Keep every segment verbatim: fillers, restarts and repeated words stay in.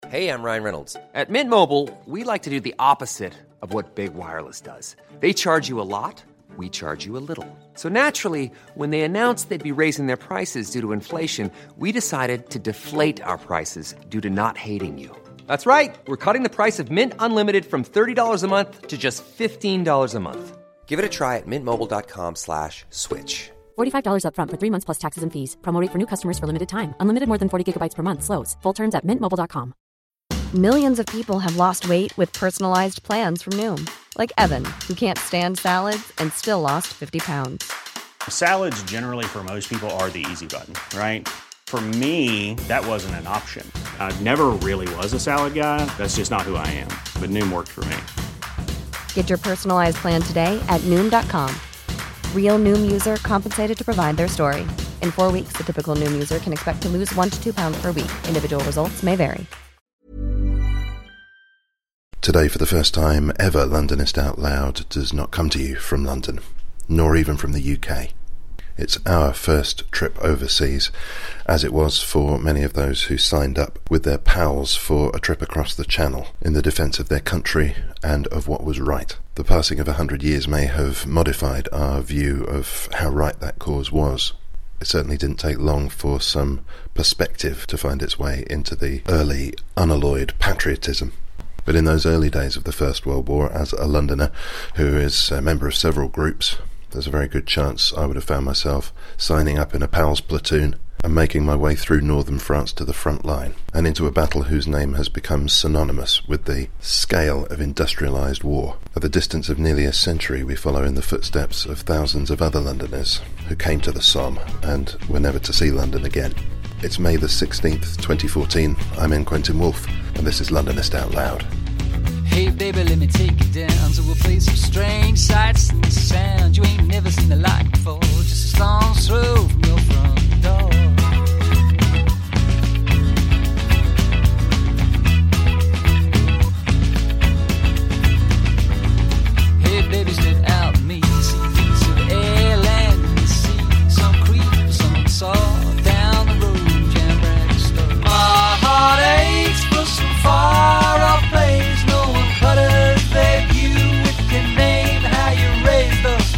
Hey, I'm Ryan Reynolds. At Mint Mobile, we like to do the opposite of what Big Wireless does. They charge you a lot, we charge you a little. So naturally, when they announced they'd be raising their prices due to inflation, we decided to deflate our prices due to not hating you. That's right. We're cutting the price of Mint Unlimited from thirty dollars a month to just fifteen dollars a month. Give it a try at mintmobile.com slash switch. forty-five dollars up front for three months plus taxes and fees. Promo rate for new customers for limited time. Unlimited more than forty gigabytes per month slows. Full terms at mint mobile dot com. Millions of people have lost weight with personalized plans from Noom. Like Evan, who can't stand salads and still lost fifty pounds. Salads generally for most people are the easy button, right? For me, that wasn't an option. I never really was a salad guy. That's just not who I am. But Noom worked for me. Get your personalized plan today at Noom dot com. Real Noom user compensated to provide their story. In four weeks, the typical Noom user can expect to lose one to two pounds per week. Individual results may vary. Today, for the first time ever, Londonist Out Loud does not come to you from London, nor even from the U K. It's our first trip overseas, as it was for many of those who signed up with their pals for a trip across the Channel in the defence of their country and of what was right. The passing of a hundred years may have modified our view of how right that cause was. It certainly didn't take long for some perspective to find its way into the early, unalloyed patriotism. But in those early days of the First World War, as a Londoner who is a member of several groups, there's a very good chance I would have found myself signing up in a PALS platoon and making my way through northern France to the front line, and into a battle whose name has become synonymous with the scale of industrialised war. At the distance of nearly a century, we follow in the footsteps of thousands of other Londoners who came to the Somme and were never to see London again. It's May the sixteenth, twenty fourteen. I'm in Quentin Woolf, and this is Londonist Out Loud. Hey baby, let me take you down to a place of strange sights and sounds you ain't never seen the like before. Just a stone's throw from your front door. Hey baby, step out with me. See a piece of air, land in the sea. Some creep, some saw down the road, jam brand store. My heart aches for some far off place. No one cut us, babe, you with your name, how you raised us.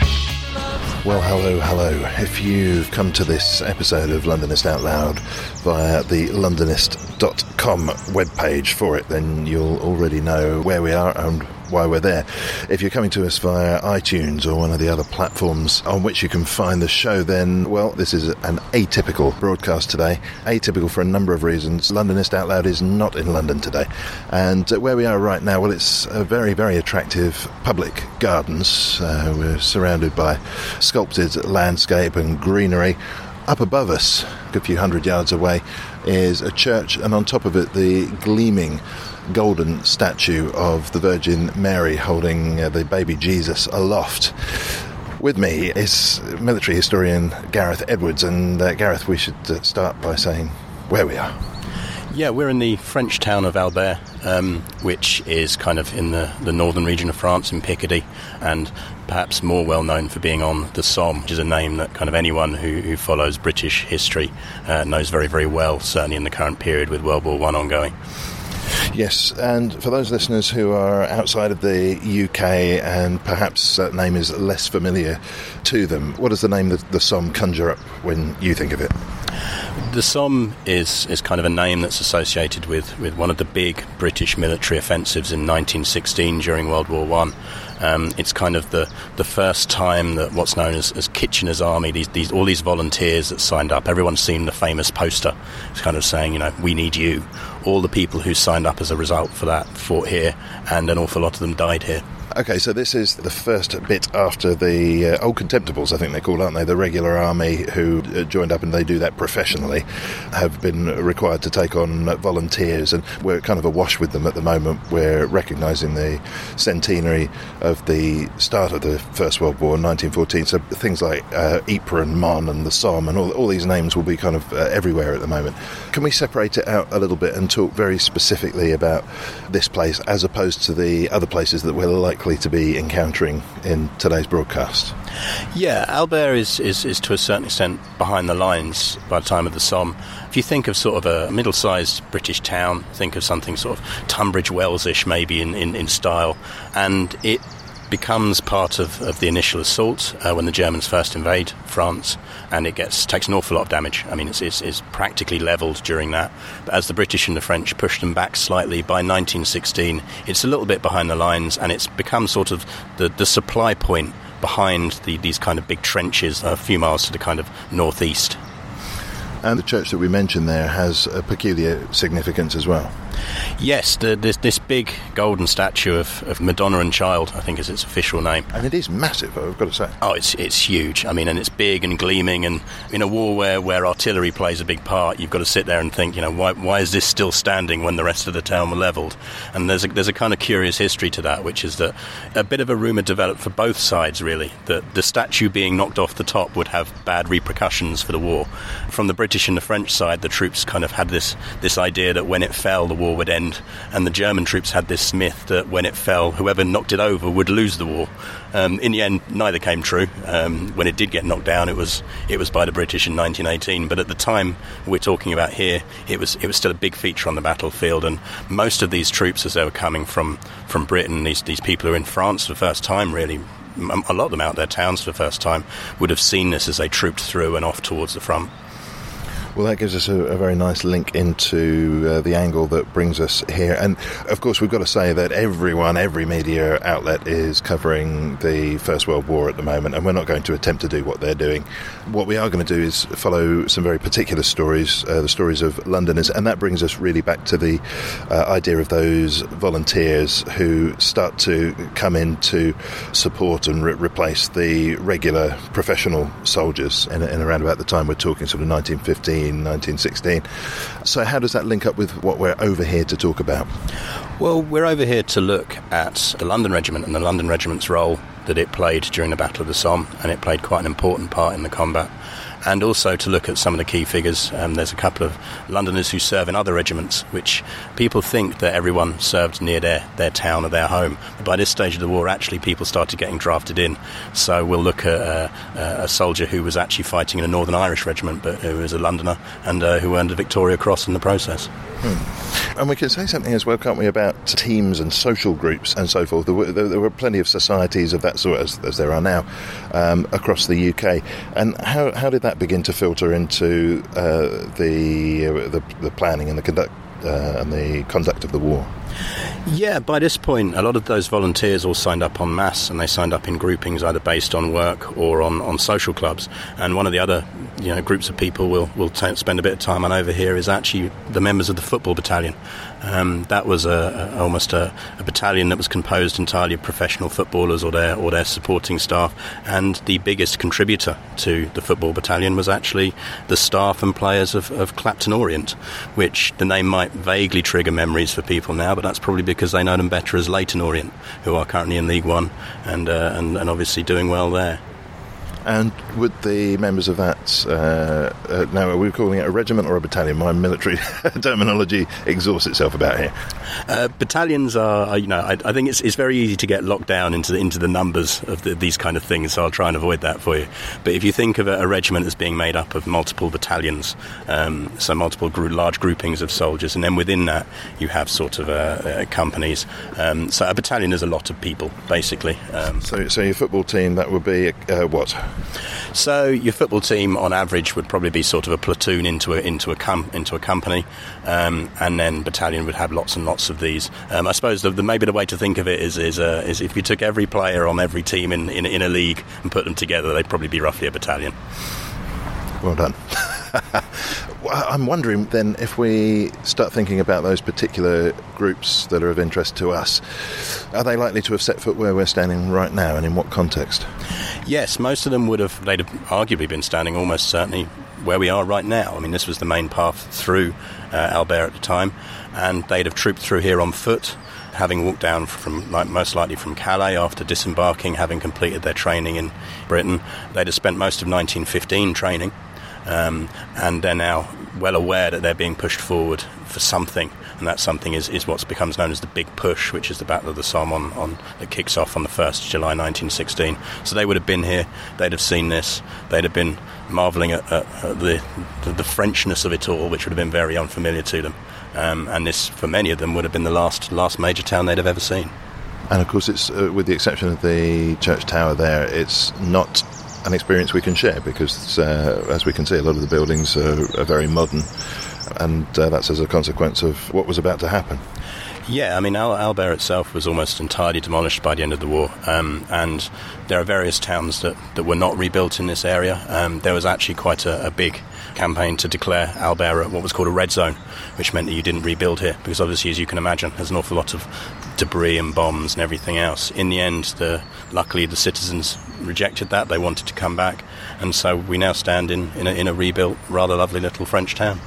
Well, hello, hello. If you've come to this episode of Londonist Out Loud via the londonist dot com webpage for it, then you'll already know where we are and why we're there. If you're coming to us via iTunes or one of the other platforms on which you can find the show, then, well, this is an atypical broadcast today. Atypical for a number of reasons. Londonist Out Loud is not in London today. And uh, where we are right now, well, it's a very, very attractive public gardens. Uh, we're surrounded by sculpted landscape and greenery. Up above us, a good few hundred yards away, is a church, and on top of it, the gleaming golden statue of the Virgin Mary holding uh, the baby Jesus aloft. With me is military historian Gareth Edwards, and uh, Gareth, we should uh, start by saying where we are. Yeah, we're in the French town of Albert, um, which is kind of in the, the northern region of France, in Picardy, and perhaps more well known for being on the Somme, which is a name that kind of anyone who, who follows British history uh, knows very, very well, certainly in the current period with World War One ongoing. Yes, and for those listeners who are outside of the U K and perhaps that name is less familiar to them, what does the name of the Somme conjure up when you think of it? The Somme is, is kind of a name that's associated with, with one of the big British military offensives in nineteen sixteen during World War One. Um, it's kind of the, the first time that what's known as, as Kitchener's Army, these, these all these volunteers that signed up, everyone's seen the famous poster. It's kind of saying, you know, we need you. All the people who signed up as a result for that fought here, and an awful lot of them died here. Okay, so this is the first bit after the uh, old Contemptibles, I think they're called, aren't they? The regular army who uh, joined up, and they do that professionally, have been required to take on uh, volunteers, and we're kind of awash with them at the moment. We're recognising the centenary of the start of the First World War in nineteen fourteen, so things like uh, Ypres and Mons and the Somme and all, all these names will be kind of uh, everywhere at the moment. Can we separate it out a little bit and talk very specifically about this place as opposed to the other places that we're likely likely to be encountering in today's broadcast? Yeah, Albert is, is, is to a certain extent behind the lines by the time of the Somme. If you think of sort of a middle-sized British town, think of something sort of Tunbridge Wells-ish maybe in, in, in style, and it becomes part of, of the initial assault uh, when the Germans first invade France, and it gets takes an awful lot of damage. I mean, it's, it's, it's practically levelled during that. But as the British and the French push them back slightly, by nineteen sixteen, it's a little bit behind the lines, and it's become sort of the, the supply point behind the, these kind of big trenches a few miles to the kind of northeast. And the church that we mentioned there has a peculiar significance as well. Yes, the, this, this big golden statue of, of Madonna and Child, I think is its official name. And it is massive, I've got to say. Oh, it's it's huge. I mean, and it's big and gleaming, and in a war where, where artillery plays a big part, you've got to sit there and think, you know, why why is this still standing when the rest of the town were levelled? And there's a, there's a kind of curious history to that, which is that a bit of a rumour developed for both sides, really, that the statue being knocked off the top would have bad repercussions for the war. From the British and the French side, the troops kind of had this, this idea that when it fell, the war would end, and the German troops had this myth that when it fell, whoever knocked it over would lose the war. Um, in the end, neither came true. Um, when it did get knocked down, it was it was by the British in nineteen eighteen. But at the time we're talking about here, it was it was still a big feature on the battlefield. And most of these troops, as they were coming from from Britain, these these people who are in France for the first time, really, a lot of them out their towns for the first time, would have seen this as they trooped through and off towards the front. Well, that gives us a, a very nice link into uh, the angle that brings us here. And, of course, we've got to say that everyone, every media outlet is covering the First World War at the moment, and we're not going to attempt to do what they're doing. What we are going to do is follow some very particular stories, uh, the stories of Londoners, and that brings us really back to the uh, idea of those volunteers who start to come in to support and re- replace the regular professional soldiers in, in around about the time we're talking, sort of nineteen fifteen, nineteen sixteen. So how does that link up with what we're over here to talk about? Well, we're over here to look at the London Regiment and the London Regiment's role that it played during the Battle of the Somme, and it played quite an important part in the combat. And also to look at some of the key figures. Um, there's a couple of Londoners who serve in other regiments, which people think that everyone served near their, their town or their home. But by this stage of the war, actually, people started getting drafted in. So we'll look at uh, a soldier who was actually fighting in a Northern Irish regiment, but who was a Londoner, and uh, who earned a Victoria Cross in the process. Hmm. And we can say something as well, can't we, about teams and social groups and so forth. There were, there were plenty of societies of that sort, as, as there are now, um, across the U K. And how, how did that begin to filter into uh, the, uh, the the planning and the conduct uh, and the conduct of the war? Yeah, by this point, a lot of those volunteers all signed up en masse, and they signed up in groupings either based on work or on, on social clubs. And one of the other, you know, groups of people we'll, we'll t- spend a bit of time on over here is actually the members of the football battalion. Um, that was a, a, almost a, a battalion that was composed entirely of professional footballers or their or their supporting staff, and the biggest contributor to the football battalion was actually the staff and players of, of Clapton Orient, which the name might vaguely trigger memories for people now, but that's probably because they know them better as Leyton Orient, who are currently in League One and uh, and, and obviously doing well there. And would the members of that, uh, uh, now are we calling it a regiment or a battalion? My military terminology exhausts itself about here. Uh, battalions are, you know, I, I think it's it's very easy to get locked down into the, into the numbers of the, these kind of things, so I'll try and avoid that for you. But if you think of a, a regiment as being made up of multiple battalions, um, so multiple group, large groupings of soldiers, and then within that you have sort of uh, uh, companies. Um, so a battalion is a lot of people, basically. Um, so, so your football team, that would be uh, what? So your football team, on average, would probably be sort of a platoon into a into a com- into a company, um, and then battalion would have lots and lots of these. Um, I suppose the, the maybe the way to think of it is is, uh, is if you took every player on every team in, in in a league and put them together, they'd probably be roughly a battalion. Well done. I'm wondering then, if we start thinking about those particular groups that are of interest to us, are they likely to have set foot where we're standing right now, and in what context? Yes, most of them would have, they'd have arguably been standing almost certainly where we are right now. I mean, this was the main path through uh, Albert at the time, and they'd have trooped through here on foot, having walked down from, like, most likely from Calais after disembarking, having completed their training in Britain. They'd have spent most of nineteen fifteen training. um, and they're now well aware that they're being pushed forward for something, and that something is, is what becomes known as the Big Push, which is the Battle of the Somme on, on, that kicks off on the first of July nineteen sixteen. So they would have been here, they'd have seen this, they'd have been marvelling at, at, at the, the, the Frenchness of it all, which would have been very unfamiliar to them. Um, and this, for many of them, would have been the last last major town they'd have ever seen. And of course, it's uh, with the exception of the church tower there, it's not an experience we can share because, uh, as we can see, a lot of the buildings are, are very modern, and uh, that's as a consequence of what was about to happen. Yeah, I mean, Al- Albert itself was almost entirely demolished by the end of the war, um, and there are various towns that, that were not rebuilt in this area. Um, there was actually quite a, a big campaign to declare Albert what was called a red zone, which meant that you didn't rebuild here, because obviously, as you can imagine, there's an awful lot of debris and bombs and everything else. In the end, the, luckily the citizens rejected that. They wanted to come back, and so we now stand in, in, a, in a rebuilt, rather lovely little French town.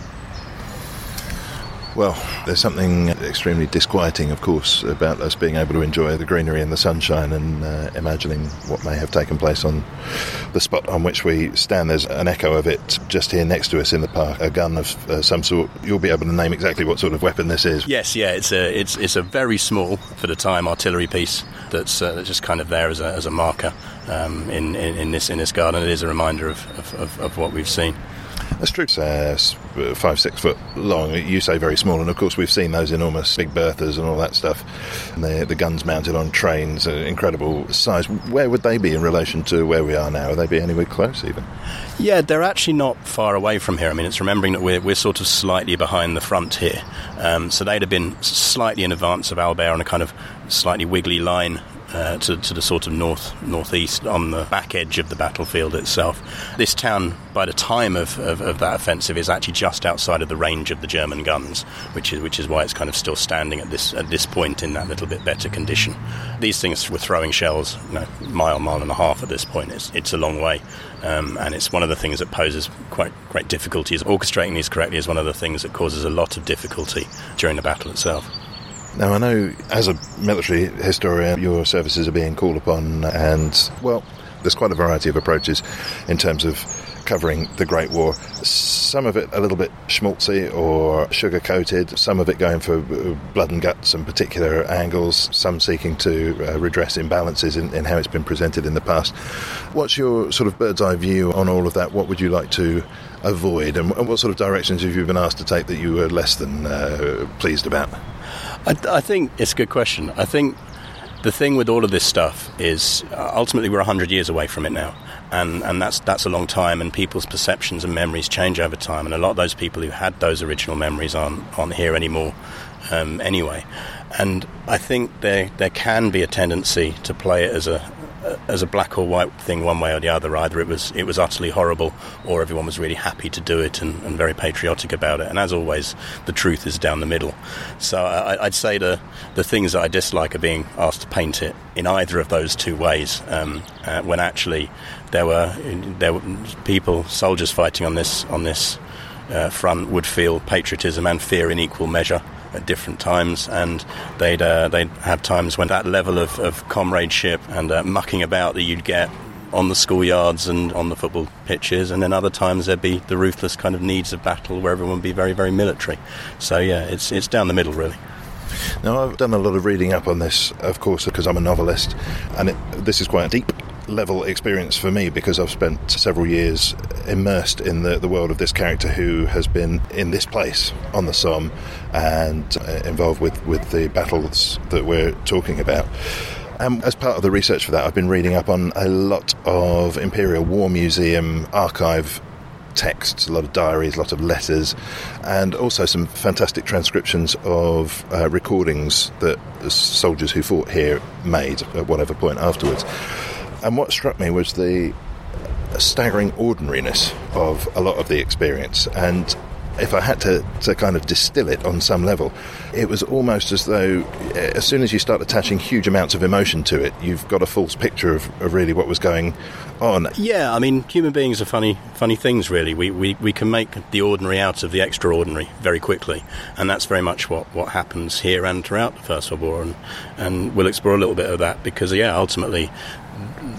Well, there's something extremely disquieting, of course, about us being able to enjoy the greenery and the sunshine and uh, imagining what may have taken place on the spot on which we stand. There's an echo of it just here next to us in the park, a gun of uh, some sort. You'll be able to name exactly what sort of weapon this is. Yes, yeah, it's a it's it's a very small, for the time, artillery piece that's uh, just kind of there as a as a marker um, in, in in this in this garden. It is a reminder of of, of, of what we've seen. That's true. It's uh, five, six foot long. You say very small, and of course we've seen those enormous big Berthas and all that stuff. And the, the guns mounted on trains, uh, incredible size. Where would they be in relation to where we are now? Would they be anywhere close even? Yeah, they're actually not far away from here. I mean, it's remembering that we're, we're sort of slightly behind the front here. Um, so they'd have been slightly in advance of Albert on a kind of slightly wiggly line Uh, to, to the sort of north northeast on the back edge of the battlefield itself. This town, by the time of, of, of that offensive, is actually just outside of the range of the German guns, which is which is why it's kind of still standing at this at this point in that little bit better condition. These things were throwing shells, you know, mile, mile and a half at this point. It's it's a long way, um, and it's one of the things that poses quite great difficulties. Orchestrating these correctly is one of the things that causes a lot of difficulty during the battle itself. Now, I know, as a military historian, your services are being called upon, and, well, there's quite a variety of approaches in terms of covering the Great War. Some of it a little bit schmaltzy or sugar-coated, some of it going for blood and guts and particular angles, some seeking to uh, redress imbalances in, in how it's been presented in the past. What's your sort of bird's-eye view on all of that? What would you like to avoid, and, and what sort of directions have you been asked to take that you were less than uh, pleased about? I, I think it's a good question. I think the thing with all of this stuff is uh, ultimately we're one hundred years away from it now, and, and that's that's a long time, and people's perceptions and memories change over time, and a lot of those people who had those original memories aren't, aren't here anymore um, anyway. And I think there there can be a tendency to play it as a as a black or white thing one way or the other. Either it was it was utterly horrible, or everyone was really happy to do it and, and very patriotic about it. And as always, the truth is down the middle. So I, I'd say the the things that I dislike are being asked to paint it in either of those two ways, um, uh, when actually there were there were people, soldiers fighting on this on this uh, front would feel patriotism and fear in equal measure at different times, and they'd uh, they'd have times when that level of, of comradeship and uh, mucking about that you'd get on the schoolyards and on the football pitches, and then other times there'd be the ruthless kind of needs of battle where everyone would be very, very military. So yeah, it's it's down the middle really. Now, I've done a lot of reading up on this, of course, because I'm a novelist, and it, this is quite a deep level experience for me because I've spent several years immersed in the, the world of this character who has been in this place on the Somme and uh, involved with, with the battles that we're talking about. And as part of the research for that, I've been reading up on a lot of Imperial War Museum archive texts, a lot of diaries, a lot of letters, and also some fantastic transcriptions of uh, recordings that the soldiers who fought here made at whatever point afterwards. And what struck me was the staggering ordinariness of a lot of the experience. And if I had to, to kind of distill it on some level, it was almost as though as soon as you start attaching huge amounts of emotion to it, you've got a false picture of, of really what was going on. Yeah, I mean, human beings are funny funny things, really. We, we we can make the ordinary out of the extraordinary very quickly, and that's very much what, what happens here and throughout the First World War, and, and we'll explore a little bit of that because, yeah, ultimately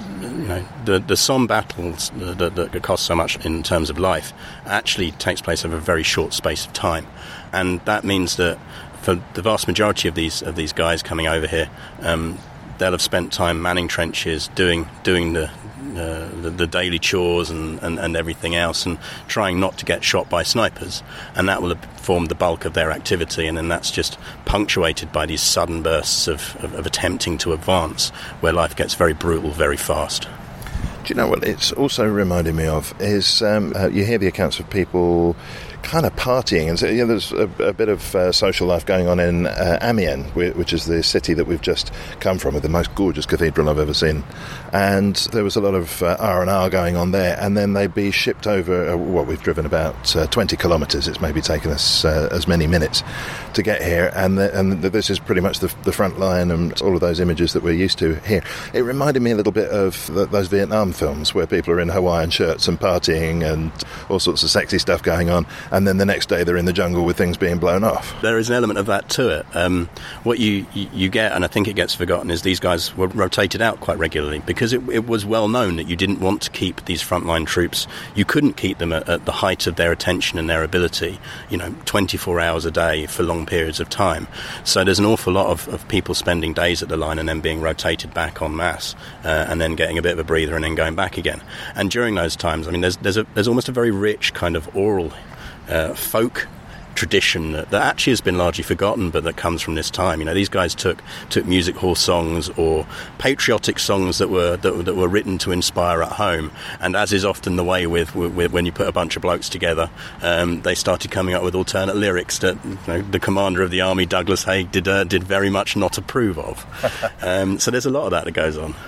know, the the Somme battles that, that cost so much in terms of life actually takes place over a very short space of time, and that means that for the vast majority of these of these guys coming over here, um, they'll have spent time manning trenches, doing doing the uh, the, the daily chores and, and, and everything else, and trying not to get shot by snipers, and that will have formed the bulk of their activity, and then that's just punctuated by these sudden bursts of, of, of attempting to advance, where life gets very brutal very fast. Do you know what it's also reminded me of is um, uh, you hear the accounts of people kind of partying, and so, you know, there's a, a bit of uh, social life going on in uh, Amiens, which is the city that we've just come from, with the most gorgeous cathedral I've ever seen, and there was a lot of uh, R and R going on there, and then they'd be shipped over, uh, what, we've driven about uh, twenty kilometres, it's maybe taken us uh, as many minutes to get here, and the, and this is pretty much the, the front line and all of those images that we're used to here. It reminded me a little bit of the, those Vietnam films where people are in Hawaiian shirts and partying and all sorts of sexy stuff going on, and then the next day they're in the jungle with things being blown off. There is an element of that to it. Um, what you, you, you get, and I think it gets forgotten, is these guys were rotated out quite regularly, because it, it was well known that you didn't want to keep these frontline troops. You couldn't keep them at, at the height of their attention and their ability, you know, twenty-four hours a day for long periods of time. So there's an awful lot of, of people spending days at the line and then being rotated back en masse, uh, and then getting a bit of a breather and then going back again. And during those times, I mean, there's there's a, there's almost a very rich kind of oral Uh, folk tradition that, that actually has been largely forgotten, but that comes from this time. You know, these guys took took music hall songs or patriotic songs that were that, that were written to inspire at home, and as is often the way with, with when you put a bunch of blokes together, um, they started coming up with alternate lyrics that, you know, the commander of the army, Douglas Haig, did uh, did very much not approve of. Um, so there's a lot of that that goes on.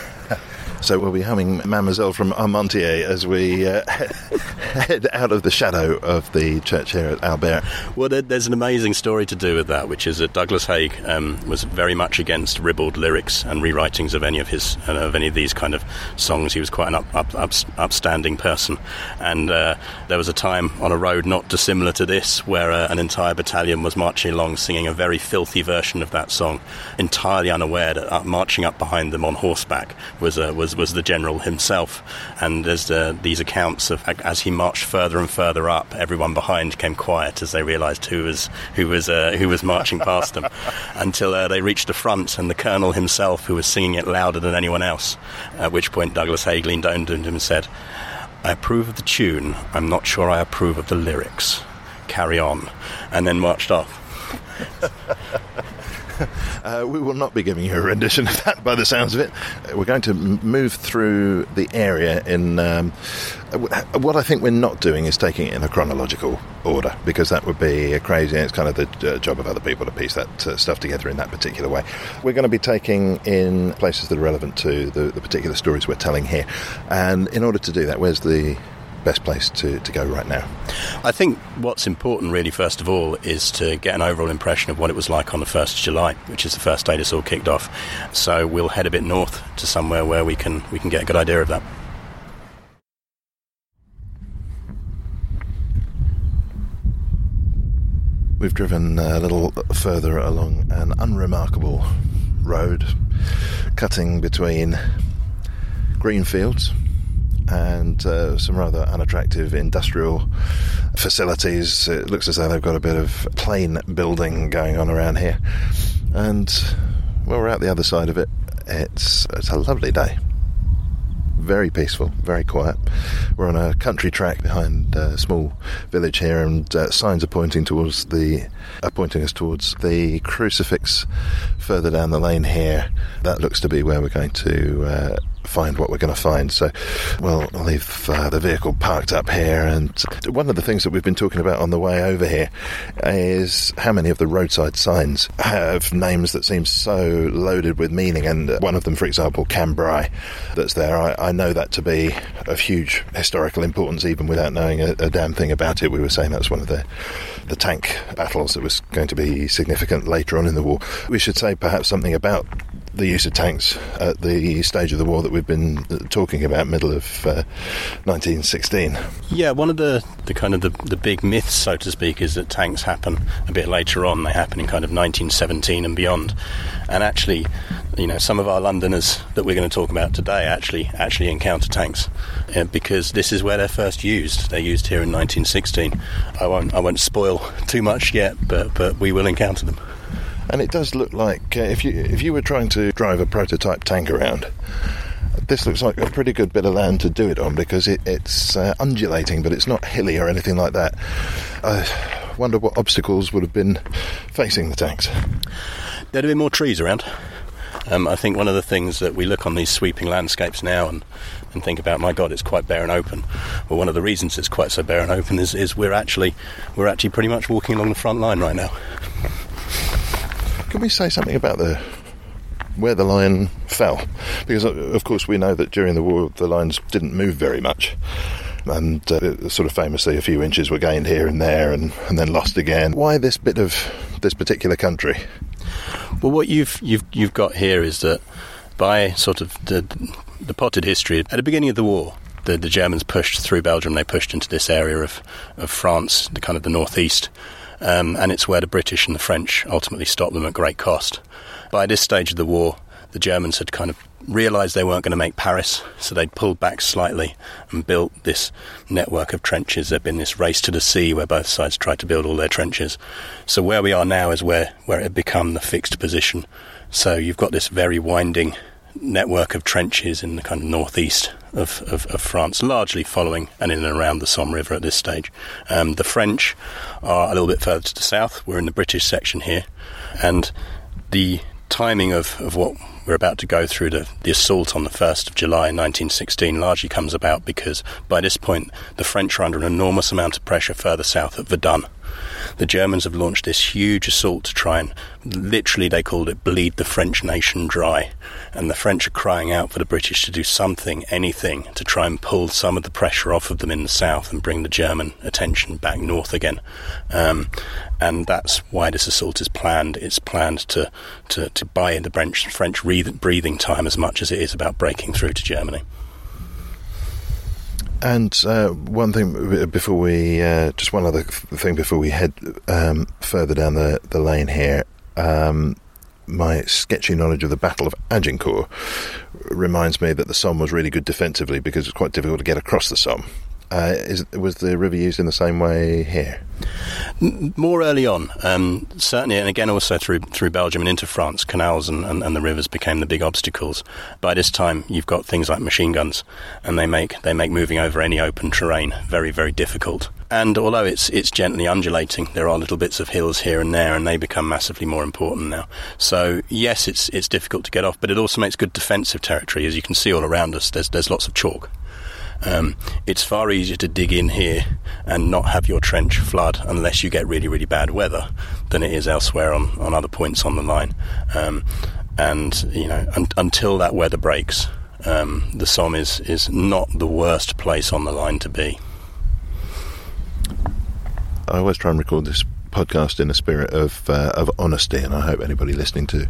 So we'll be humming Mademoiselle from Armentières as we uh, head out of the shadow of the church here at Albert. Well, there, there's an amazing story to do with that, which is that Douglas Haig um, was very much against ribald lyrics and rewritings of any of his uh, of any of these kind of songs. He was quite an up, up, up, upstanding person, and uh, there was a time on a road not dissimilar to this where uh, an entire battalion was marching along singing a very filthy version of that song, entirely unaware that uh, marching up behind them on horseback was uh, was was the general himself. And there's uh, these accounts of, as he marched further and further up, everyone behind came quiet as they realised who was who was uh, who was marching past them, until uh, they reached the front, and the colonel himself, who was singing it louder than anyone else, at which point Douglas Haig leaned down to him and said, "I approve of the tune, I'm not sure I approve of the lyrics. Carry on," and then marched off. Uh, we will not be giving you a rendition of that by the sounds of it. We're going to m- move through the area in... Um, what I think we're not doing is taking it in a chronological order, because that would be crazy, and it's kind of the uh, job of other people to piece that uh, stuff together in that particular way. We're going to be taking in places that are relevant to the, the particular stories we're telling here. And in order to do that, where's the best place to, to go right now? I think what's important really, first of all, is to get an overall impression of what it was like on the first of July, which is the first day this all kicked off. So we'll head a bit north to somewhere where we can we can get a good idea of that. We've driven a little further along an unremarkable road cutting between green fields and uh, some rather unattractive industrial facilities. It looks as though they've got a bit of plain building going on around here. And, well, we're out the other side of it. It's, it's a lovely day. Very peaceful, very quiet. We're on a country track behind a small village here, and uh, signs are pointing towards the are pointing us towards the crucifix further down the lane here. That looks to be where we're going to uh, find what we're going to find. So we'll leave uh, the vehicle parked up here. And one of the things that we've been talking about on the way over here is how many of the roadside signs have names that seem so loaded with meaning. And one of them, for example, Cambrai, that's there, I, I know that to be of huge historical importance, even without knowing a, a damn thing about it. We were saying that's one of the the tank battles that was going to be significant later on in the war. We should say perhaps something about the use of tanks at the stage of the war that we've been talking about, middle of uh, nineteen sixteen. Yeah, one of the, the kind of the, the big myths, so to speak, is that tanks happen a bit later on. They happen in kind of nineteen seventeen and beyond. And actually, you know, some of our Londoners that we're going to talk about today actually actually encounter tanks uh, because this is where they're first used. They're used here in nineteen sixteen. I won't I won't spoil too much yet, but but we will encounter them. And it does look like uh, if you if you were trying to drive a prototype tank around, this looks like a pretty good bit of land to do it on, because it, it's uh, undulating, but it's not hilly or anything like that. I wonder what obstacles would have been facing the tanks. There'd have been more trees around. Um, I think one of the things that we look on these sweeping landscapes now and, and think about, my God, it's quite bare and open. Well, one of the reasons it's quite so bare and open is, is we're actually we're actually pretty much walking along the front line right now. Can we say something about the where the line fell? Because, of course, we know that during the war the lines didn't move very much. And uh, sort of famously a few inches were gained here and there and, and then lost again. Why this bit of this particular country? Well, what you've you've you've got here is that by sort of the, the potted history, at the beginning of the war, the, the Germans pushed through Belgium. They pushed into this area of, of France, the kind of the northeast. Um, and it's where the British and the French ultimately stopped them at great cost. By this stage of the war, the Germans had kind of realised they weren't going to make Paris, so they'd pulled back slightly and built this network of trenches. There'd been this race to the sea where both sides tried to build all their trenches. So where we are now is where, where it had become the fixed position. So you've got this very winding network of trenches in the kind of northeast of, of, of France, largely following and in and around the Somme River at this stage. Um, the French are a little bit further to the south. We're in the British section here, and the timing of, of what we're about to go through, the, the assault on the first of July nineteen sixteen, largely comes about because by this point the French are under an enormous amount of pressure further south at Verdun. The Germans have launched this huge assault to try and, literally they called it, bleed the French nation dry. And the French are crying out for the British to do something, anything, to try and pull some of the pressure off of them in the south and bring the German attention back north again. Um, and that's why this assault is planned. It's planned to, to, to buy the French, French breathing time as much as it is about breaking through to Germany. And uh, one thing before we, uh, just one other thing before we head um, further down the, the lane here. Um, my sketchy knowledge of the Battle of Agincourt reminds me that the Somme was really good defensively because it's quite difficult to get across the Somme. Uh, is, was the river used in the same way here? More early on, um, certainly, and again also through through Belgium and into France, canals and, and, and the rivers became the big obstacles. By this time, you've got things like machine guns, and they make they make moving over any open terrain very, very difficult. And although it's it's gently undulating, there are little bits of hills here and there, and they become massively more important now. So yes, it's it's difficult to get off, but it also makes good defensive territory. As you can see all around us, there's there's lots of chalk. Um, it's far easier to dig in here and not have your trench flood unless you get really, really bad weather than it is elsewhere on, on other points on the line. Um, and, you know, un- until that weather breaks, um, the Somme is, is not the worst place on the line to be. I always try and record this podcast in a spirit of uh, of honesty, and I hope anybody listening to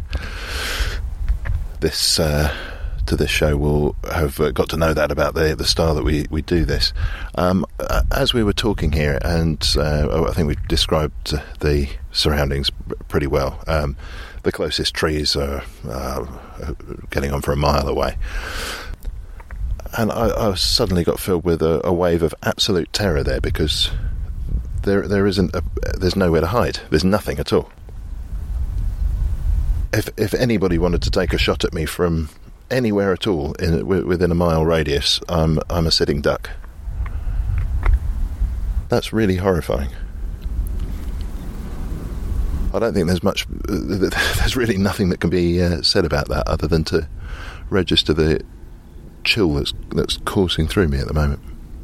this uh, to this show will have uh, got to know that about the the style that we, we do this. Um, as we were talking here, and uh, I think we've described the surroundings pretty well. Um, the closest trees are uh, getting on for a mile away. And I, I suddenly got filled with a, a wave of absolute terror there, because there there isn't a, there's nowhere to hide. There's nothing at all. If if anybody wanted to take a shot at me from anywhere at all in, within a mile radius, I'm I'm a sitting duck. That's really horrifying. I don't think there's much. There's really nothing that can be uh, said about that other than to register the chill that's that's coursing through me at the moment.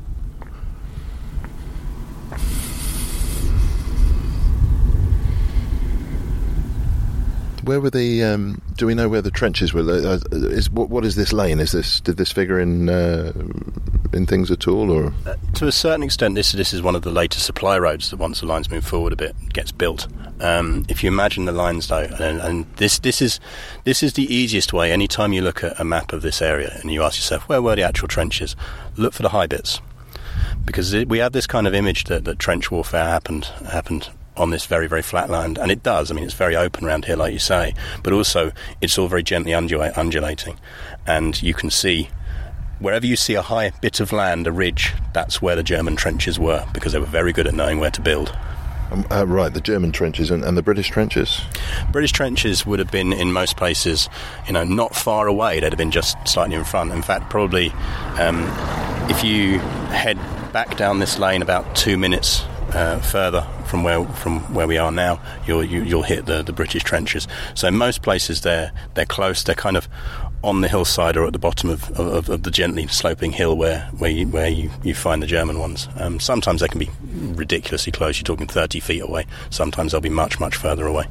Where were the? Um, do we know where the trenches were? Uh, is what? What is this lane? Is this? Did this figure in uh, in things at all, or? Uh, to a certain extent, this this is one of the later supply roads that, once the lines move forward a bit, gets built. Um, if you imagine the lines, though, and, and this this is this is the easiest way. Anytime you look at a map of this area and you ask yourself where were the actual trenches, look for the high bits, because it, we have this kind of image that, that trench warfare happened happened. on this very, very flat land, and it does. I mean, it's very open around here, like you say, but also it's all very gently undula- undulating, and you can see wherever you see a high bit of land, a ridge, that's where the German trenches were, because they were very good at knowing where to build. Um, uh, right, the German trenches and, and the British trenches? British trenches would have been, in most places, you know, not far away. They'd have been just slightly in front. In fact, probably um, if you head back down this lane about two minutes uh, further from where from where we are now, you'll you, you'll hit the, the British trenches. So in most places they're they're close. They're kind of on the hillside or at the bottom of, of, of the gently sloping hill where where you, where you, you find the German ones. Um, sometimes they can be ridiculously close. You're talking thirty feet away. Sometimes they'll be much much further away.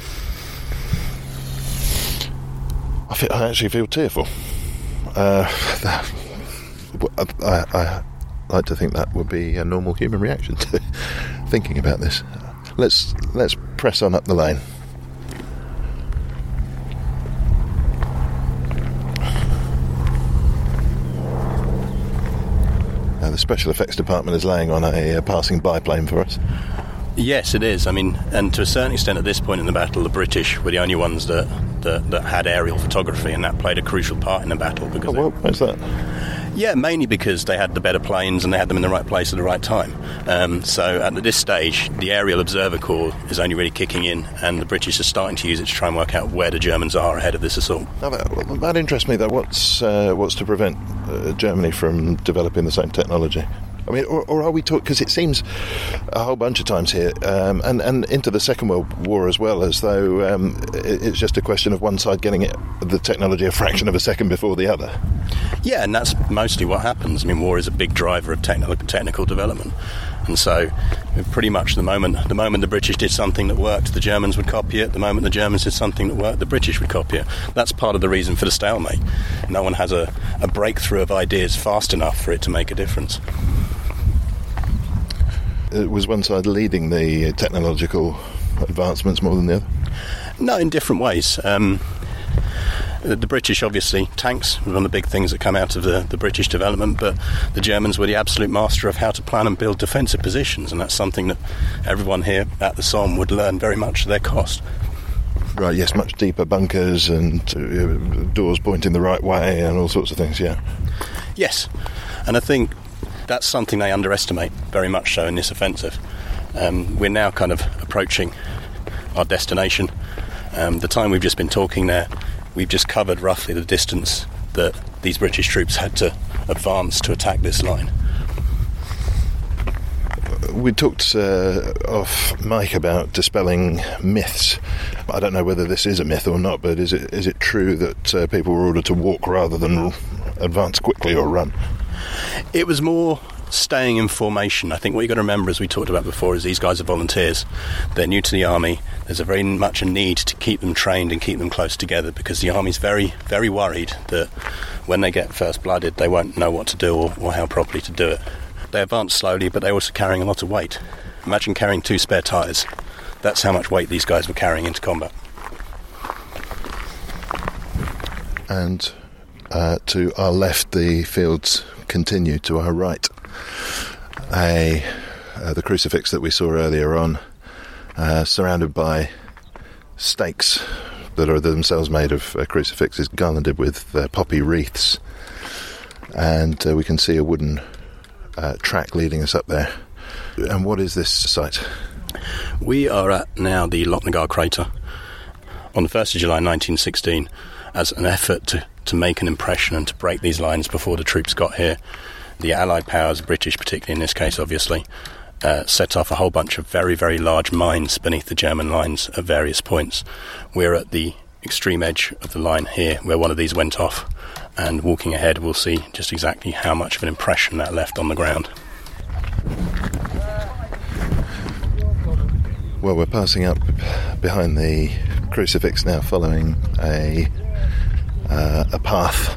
I, feel, I actually feel tearful. Uh, I, I like to think that would be a normal human reaction to thinking about this. Let's let's press on up the lane. Now, the special effects department is laying on a, a passing biplane for us. Yes, it is. I mean, and to a certain extent at this point in the battle, the British were the only ones that, that, that had aerial photography, and that played a crucial part in the battle. Because oh, well, where's that? Yeah, mainly because they had the better planes and they had them in the right place at the right time. Um, so at this stage, the Aerial Observer Corps is only really kicking in, and the British are starting to use it to try and work out where the Germans are ahead of this assault. Now that, that interests me, though. What's, uh, what's to prevent uh, Germany from developing the same technology? I mean, or, or are we talking... Because it seems a whole bunch of times here, um, and, and into the Second World War as well, as though um, it, it's just a question of one side getting it, the technology a fraction of a second before the other. Yeah, and that's mostly what happens. I mean, war is a big driver of technical, technical development. And so, pretty much the moment the moment the British did something that worked, the Germans would copy it. The moment the Germans did something that worked, the British would copy it. That's part of the reason for the stalemate. No one has a, a breakthrough of ideas fast enough for it to make a difference. It was one side leading the technological advancements more than the other? No, in different ways. Um, the, the British, obviously, tanks were one of the big things that come out of the, the British development, but the Germans were the absolute master of how to plan and build defensive positions, and that's something that everyone here at the Somme would learn very much to their cost. Right, yes, much deeper bunkers and uh, doors pointing the right way and all sorts of things, yeah. Yes, and I think that's something they underestimate very much so in this offensive. Um, we're now kind of approaching our destination. Um, the time we've just been talking there, we've just covered roughly the distance that these British troops had to advance to attack this line. We talked uh, off mic about dispelling myths. I don't know whether this is a myth or not, but is it is it true that uh, people were ordered to walk rather than advance quickly or run? It was more staying in formation. I think what you've got to remember, as we talked about before, is these guys are volunteers. They're new to the army. There's a very much a need to keep them trained and keep them close together, because the army's very, very worried that when they get first blooded, they won't know what to do or, or how properly to do it. They advance slowly, but they're also carrying a lot of weight. Imagine carrying two spare tyres. That's how much weight these guys were carrying into combat. And uh, to our left, the fields continue. To our right, a uh, the crucifix that we saw earlier on, uh, surrounded by stakes that are themselves made of uh, crucifixes, garlanded with uh, poppy wreaths, and uh, we can see a wooden uh, track leading us up there. And what is this site? We are at now the Lochnagar crater on the first of July nineteen sixteen, as an effort to, to make an impression and to break these lines before the troops got here. The Allied powers, British particularly in this case obviously, uh, set off a whole bunch of very, very large mines beneath the German lines at various points. We're at the extreme edge of the line here where one of these went off, and walking ahead we'll see just exactly how much of an impression that left on the ground. Well, we're passing up behind the crucifix now, following a uh, a path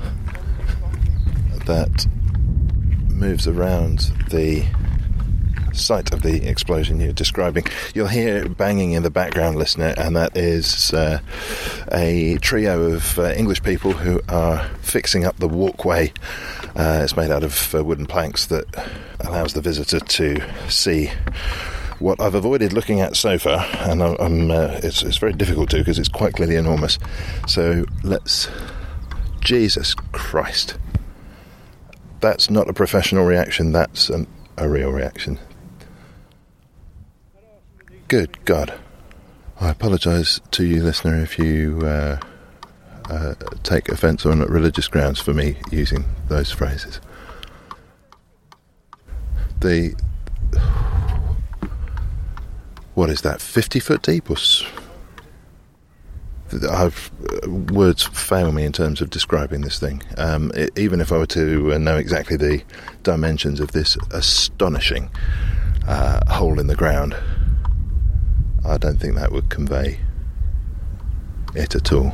that moves around the site of the explosion you're describing. You'll hear banging in the background, listener, and that is uh, a trio of uh, English people who are fixing up the walkway. Uh, it's made out of uh, wooden planks that allows the visitor to see what I've avoided looking at so far, and I'm, I'm uh, it's, it's very difficult to because it's quite clearly enormous. So let's... Jesus Christ. That's not a professional reaction, that's an, a real reaction. Good God. I apologise to you, listener, if you uh, uh, take offence on religious grounds for me using those phrases. The... What is that, fifty foot deep? Or s- I've, uh, words fail me in terms of describing this thing. Um, it, even if I were to uh, know exactly the dimensions of this astonishing uh, hole in the ground, I don't think that would convey it at all.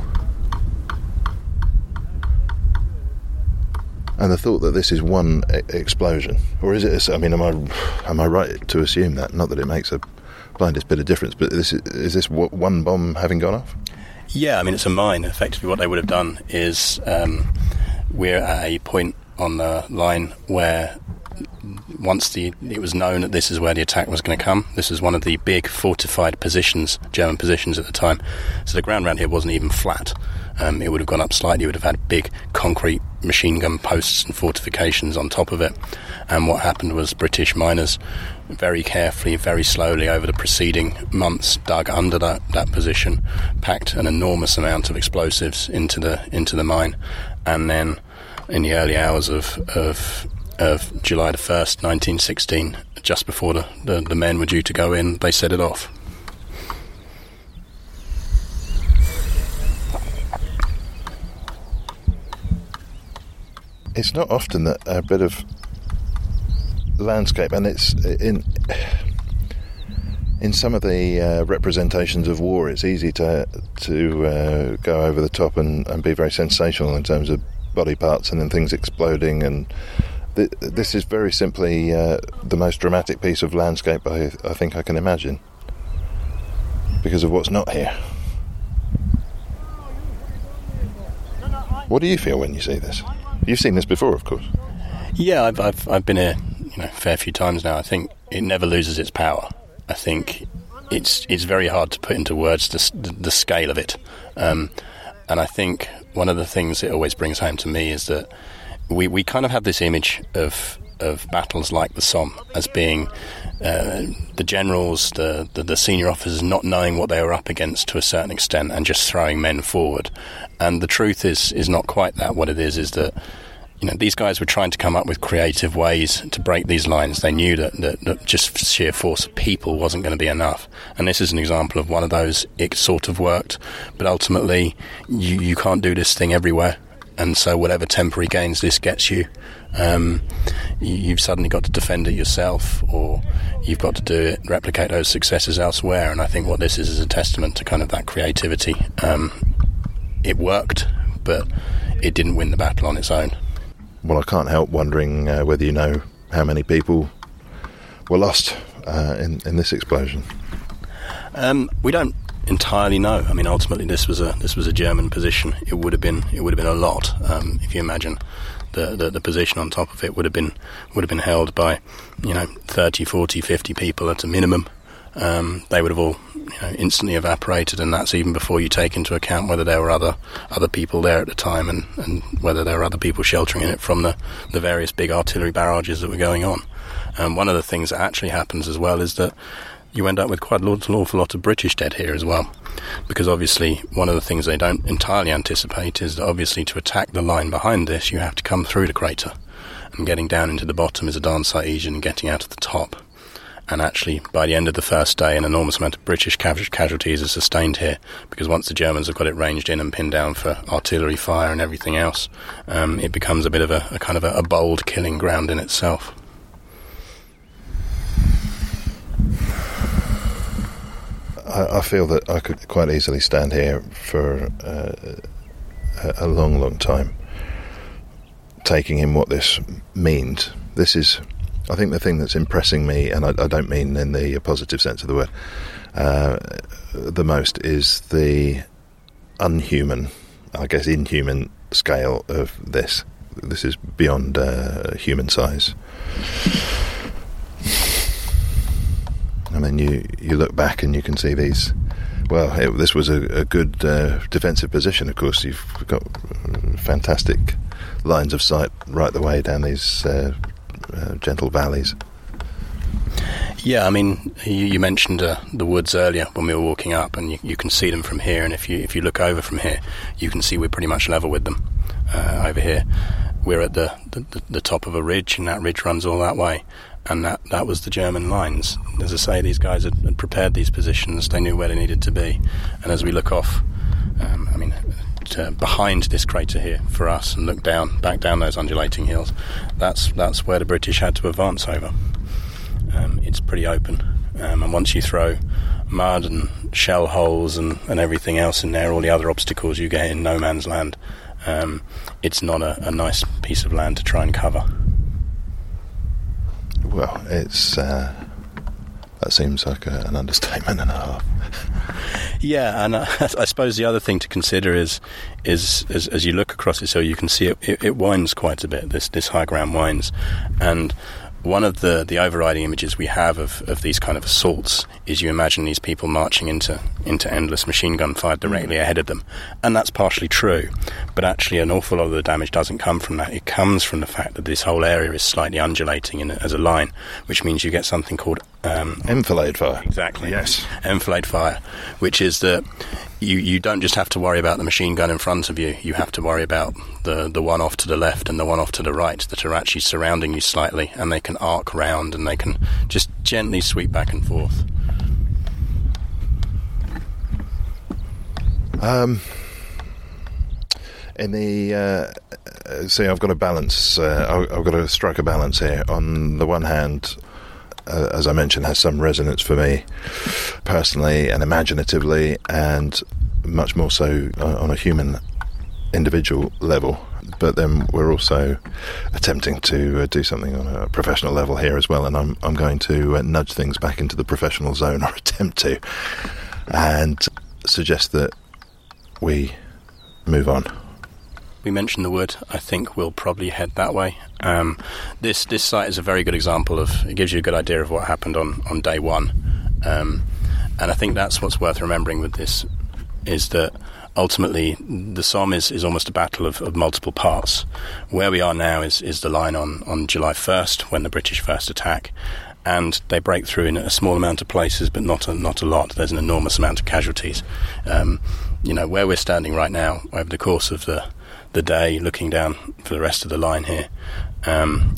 And the thought that this is one e- explosion, or is it? A, I mean, am I am I right to assume that? Not that it makes a blindest bit of difference, but this is, is this what, one bomb having gone off? Yeah, I mean, it's a mine. Effectively, what they would have done is um, we're at a point on the line where once the it was known that this is where the attack was going to come. This is one of the big fortified positions, German positions at the time. So the ground around here wasn't even flat. Um, it would have gone up slightly. It would have had big concrete machine gun posts and fortifications on top of it. And what happened was British miners very carefully, very slowly over the preceding months dug under that, that position, packed an enormous amount of explosives into the into the mine, and then in the early hours of of, of July the first, nineteen sixteen, just before the, the, the men were due to go in, they set it off. It's not often that a bit of landscape, and it's in in some of the uh, representations of war, it's easy to to uh, go over the top and, and be very sensational in terms of body parts and then things exploding, and th- this is very simply uh, the most dramatic piece of landscape I, I think I can imagine because of what's not here. What do you feel when you see this? You've seen this before, of course. Yeah, I've I've, I've been here, you know, a fair few times now. I think it never loses its power. I think it's it's very hard to put into words the, the, the scale of it. Um, and I think one of the things it always brings home to me is that we, we kind of have this image of of battles like the Somme as being uh, the generals, the, the the senior officers not knowing what they were up against to a certain extent and just throwing men forward. And the truth is is not quite that. What it is is that, you know, these guys were trying to come up with creative ways to break these lines. They knew that, that, that just sheer force of people wasn't going to be enough. And this is an example of one of those. It sort of worked, but ultimately you, you can't do this thing everywhere. And so whatever temporary gains this gets you, um, you, you've suddenly got to defend it yourself, or you've got to do it, replicate those successes elsewhere. And I think what this is is a testament to kind of that creativity. Um, it worked, but it didn't win the battle on its own. Well, I can't help wondering uh, whether you know how many people were lost uh, in, in this explosion. Um, we don't entirely know. I mean, ultimately, this was a this was a German position. It would have been it would have been a lot. Um, if you imagine the, the the position on top of it would have been would have been held by, you know, thirty, forty, fifty people at a minimum. Um, they would have all, you know, instantly evaporated, and that's even before you take into account whether there were other other people there at the time, and, and whether there were other people sheltering in it from the, the various big artillery barrages that were going on. Um, one of the things that actually happens as well is that you end up with quite an awful lot of British dead here as well, because obviously one of the things they don't entirely anticipate is that obviously to attack the line behind this you have to come through the crater, and getting down into the bottom is a darn sight easier than getting out of the top. And actually, by the end of the first day, an enormous amount of British casualties are sustained here, because once the Germans have got it ranged in and pinned down for artillery fire and everything else, um, it becomes a bit of a, a kind of a, a bold killing ground in itself. I, I feel that I could quite easily stand here for uh, a, a long, long time, taking in what this means. This is... I think the thing that's impressing me, and I, I don't mean in the positive sense of the word, uh, the most, is the unhuman, I guess inhuman scale of this. This is beyond uh, human size. and then you, you look back and you can see these. Well, it, this was a, a good uh, defensive position, of course. You've got fantastic lines of sight right the way down these uh, uh, gentle valleys. Yeah, I mean, you, you mentioned uh, the woods earlier when we were walking up, and you, you can see them from here, and if you if you look over from here, you can see we're pretty much level with them uh, over here. We're at the, the, the top of a ridge, and that ridge runs all that way. And that, that was the German lines. As I say, these guys had, had prepared these positions. They knew where they needed to be. And as we look off, um, I mean, to behind this crater here for us and look down, back down those undulating hills, that's that's where the British had to advance over. Um, it's pretty open. Um, and once you throw mud and shell holes and, and everything else in there, all the other obstacles you get in no man's land, um, it's not a, a nice piece of land to try and cover. Well, it's uh, that seems like a, an understatement and a half. Yeah, and uh, I suppose the other thing to consider is, is as, as you look across it, so you can see it, it, it winds quite a bit. This this high ground winds, and one of the, the overriding images we have of, of these kind of assaults is you imagine these people marching into, into endless machine gun fire directly ahead of them. And that's partially true, but actually an awful lot of the damage doesn't come from that. It comes from the fact that this whole area is slightly undulating in, as a line, which means you get something called... Um, enfilade fire. Exactly. Yes. Enfilade fire, which is that you, you don't just have to worry about the machine gun in front of you, you have to worry about the, the one off to the left and the one off to the right that are actually surrounding you slightly, and they can arc round and they can just gently sweep back and forth. Um, in the uh, see, I've got a balance. Uh, I've got to strike a balance here. On the one hand, uh, as I mentioned, has some resonance for me personally and imaginatively, and much more so on a human, individual level. But then we're also attempting to uh, do something on a professional level here as well, and I'm I'm going to uh, nudge things back into the professional zone, or attempt to, and suggest that we move on. We mentioned the wood. I think we'll probably head that way. Um, this this site is a very good example of, it gives you a good idea of what happened on, on day one. Um, and I think that's what's worth remembering with this, is that ultimately the Somme is, is almost a battle of, of multiple parts. Where we are now is, is the line on, on July first, when the British first attack. And they break through in a small amount of places, but not a, not a lot. There's an enormous amount of casualties. Um, you know, where we're standing right now, over the course of the, the day, looking down for the rest of the line here, um,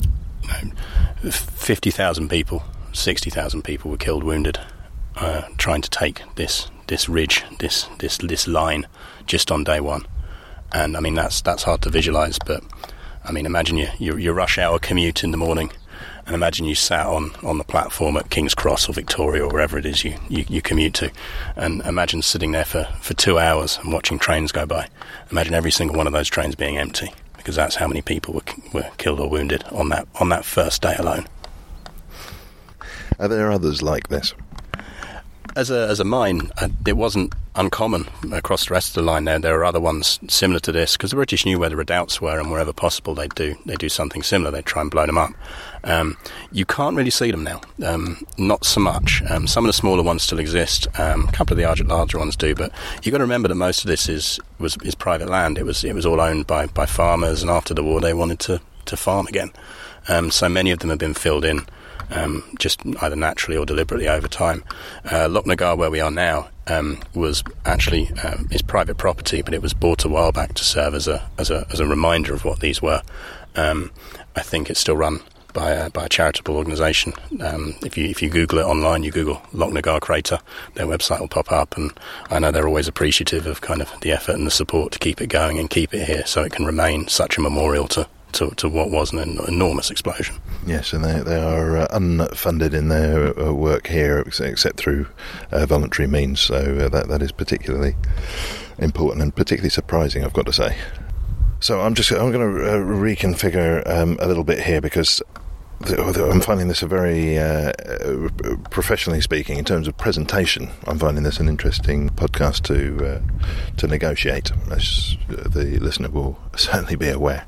fifty thousand people, sixty thousand people were killed, wounded, uh, trying to take this this ridge, this this this line, just on day one. And I mean, that's that's hard to visualise, but I mean, imagine your, your your rush hour commute in the morning. And imagine you sat on, on the platform at King's Cross or Victoria or wherever it is you, you, you commute to, and imagine sitting there for, for two hours and watching trains go by. Imagine every single one of those trains being empty, because that's how many people were were killed or wounded on that on that first day alone. Are there others like this? As a as a mine, uh, it wasn't uncommon across the rest of the line. There, there are other ones similar to this, because the British knew where the redoubts were, and wherever possible, they'd do they do something similar. They'd try and blow them up. Um, you can't really see them now, um, not so much. Um, some of the smaller ones still exist. Um, a couple of the larger ones do, but you've got to remember that most of this is was is private land. It was it was all owned by, by farmers, and after the war, they wanted to to farm again. Um, so many of them have been filled in. Um, just either naturally or deliberately over time. Uh, Lochnagar, where we are now, um, was actually uh, is private property, but it was bought a while back to serve as a as a as a reminder of what these were. Um, I think it's still run by a, by a charitable organisation. Um, if you if you Google it online, you Google Lochnagar crater, their website will pop up, and I know they're always appreciative of kind of the effort and the support to keep it going and keep it here, so it can remain such a memorial to. To, to what was an enormous explosion. Yes, and they, they are uh, unfunded in their uh, work here, except through uh, voluntary means, so uh, that that is particularly important and particularly surprising, I've got to say. So I'm just I'm going to uh, reconfigure um, a little bit here, because I'm finding this a very, uh, professionally speaking, in terms of presentation, I'm finding this an interesting podcast to uh, to negotiate, as the listener will certainly be aware.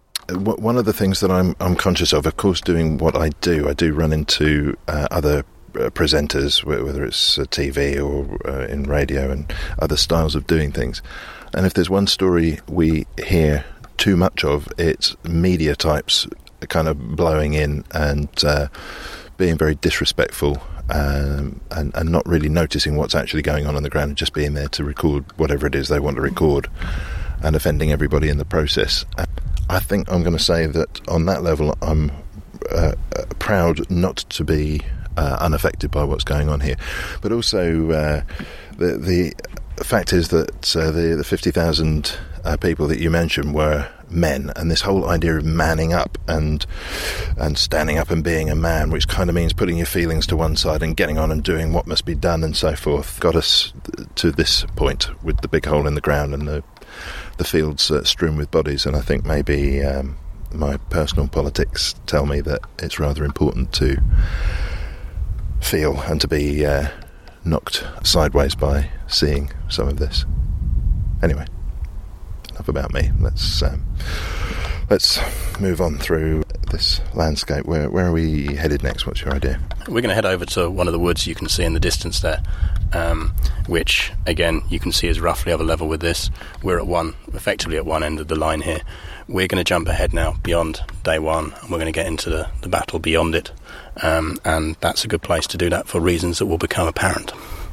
One of the things that I'm I'm conscious of, of course, doing what I do, I do run into uh, other uh, presenters, whether it's uh, T V or uh, in radio and other styles of doing things. And if there's one story we hear too much of, it's media types kind of blowing in and uh, being very disrespectful um, and, and not really noticing what's actually going on on the ground and just being there to record whatever it is they want to record and offending everybody in the process. I think I'm going to say that on that level I'm uh, uh, proud not to be uh, unaffected by what's going on here. But also uh, the the fact is that uh, the, the fifty thousand uh, people that you mentioned were men, and this whole idea of manning up and and standing up and being a man, which kind of means putting your feelings to one side and getting on and doing what must be done and so forth, got us to this point with the big hole in the ground and the the fields uh, strewn with bodies. And I think maybe um, my personal politics tell me that it's rather important to feel and to be uh, knocked sideways by seeing some of this. Anyway, enough about me. Let's um, let's move on through this landscape. Where where are we headed next? What's your idea? We're going to head over to one of the woods you can see in the distance there, um, which again you can see is roughly of a level with this. We're at one, effectively at one end of the line here. We're going to jump ahead now beyond day one, and we're going to get into the, the battle beyond it, um, and that's a good place to do that for reasons that will become apparent.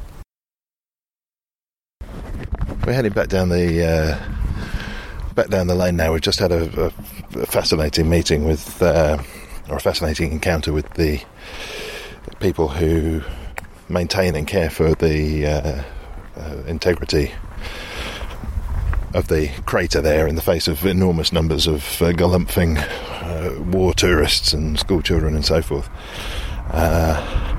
We're heading back down the uh, back down the lane now. We've just had a, a, a fascinating meeting with, uh, or a fascinating encounter with the people who maintain and care for the uh, uh, integrity of the crater there in the face of enormous numbers of uh, galumphing uh, war tourists and school children and so forth. Uh,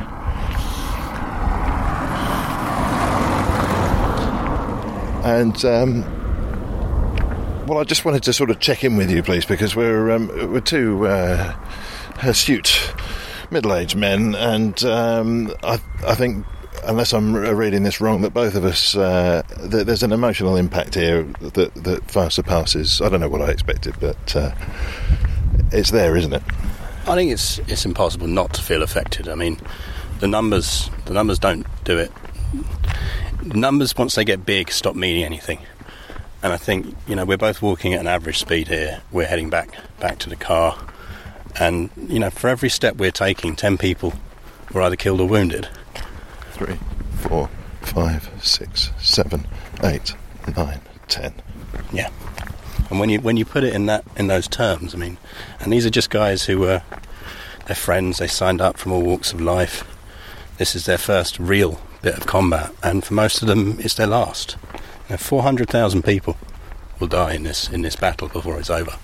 and um, well, I just wanted to sort of check in with you, please, because we're um, we're two uh, astute middle-aged men, and um, I, I think, unless I'm reading this wrong, that both of us, uh, th- there's an emotional impact here that, that far surpasses, I don't know what I expected, but uh, it's there, isn't it? I think it's it's impossible not to feel affected. I mean, the numbers the numbers don't do it. Numbers, once they get big, stop meaning anything. And I think, you know, we're both walking at an average speed here. We're heading back back to the car. And, you know, for every step we're taking, ten people were either killed or wounded. Three, four, five, six, seven, eight, nine, ten. Yeah. And when you when you put it in that in those terms, I mean, and these are just guys who were, they're friends, they signed up from all walks of life. This is their first real bit of combat, and for most of them, it's their last. You know, four hundred thousand people will die in this in this battle before it's over.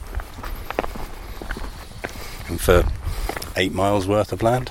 And for eight miles worth of land.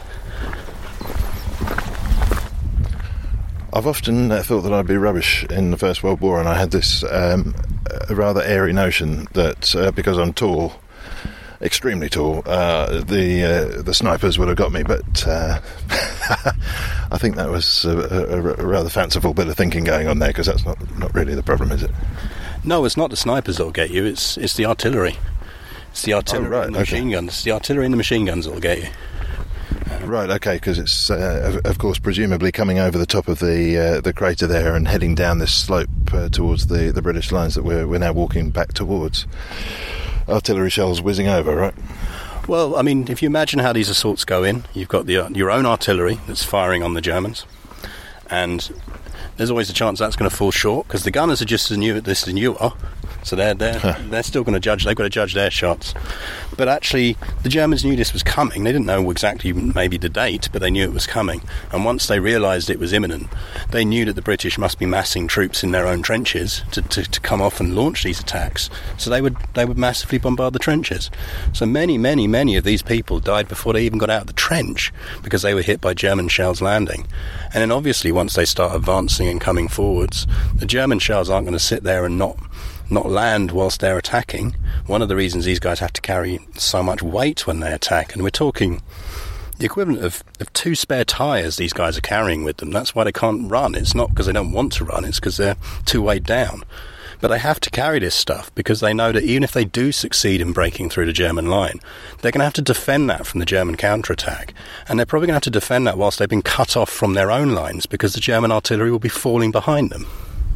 I've often uh, thought that I'd be rubbish in the First World War, and I had this um, a rather airy notion that uh, because I'm tall, extremely tall, uh, the uh, the snipers would have got me. But uh, I think that was a, a, a rather fanciful bit of thinking going on there, because that's not not really the problem, is it? No, it's not the snipers that'll get you. It's it's the artillery. It's the artillery oh, right, and the okay. machine guns. It's the artillery and the machine guns that'll get you. Right, okay, because it's, uh, of, of course, presumably coming over the top of the uh, the crater there and heading down this slope uh, towards the, the British lines that we're we're now walking back towards. Artillery shells whizzing over, right? Well, I mean, if you imagine how these assaults go in, you've got the, uh, your own artillery that's firing on the Germans, and there's always a chance that's going to fall short, because the gunners are just as new at this than you are, so they're they're, huh. they're still going to judge, they've got to judge their shots. But actually, the Germans knew this was coming. They didn't know exactly maybe the date, but they knew it was coming. And once they realised it was imminent, they knew that the British must be massing troops in their own trenches to, to, to come off and launch these attacks. So they would they would massively bombard the trenches. So many, many, many of these people died before they even got out of the trench, because they were hit by German shells landing. And then obviously, once they start advancing and coming forwards, the German shells aren't going to sit there and not not land whilst they're attacking. One of the reasons these guys have to carry so much weight when they attack, and we're talking the equivalent of, of two spare tyres these guys are carrying with them. That's why they can't run. It's not because they don't want to run, it's because they're too weighed down. But they have to carry this stuff because they know that even if they do succeed in breaking through the German line, they're going to have to defend that from the German counterattack. And they're probably going to have to defend that whilst they've been cut off from their own lines because the German artillery will be falling behind them.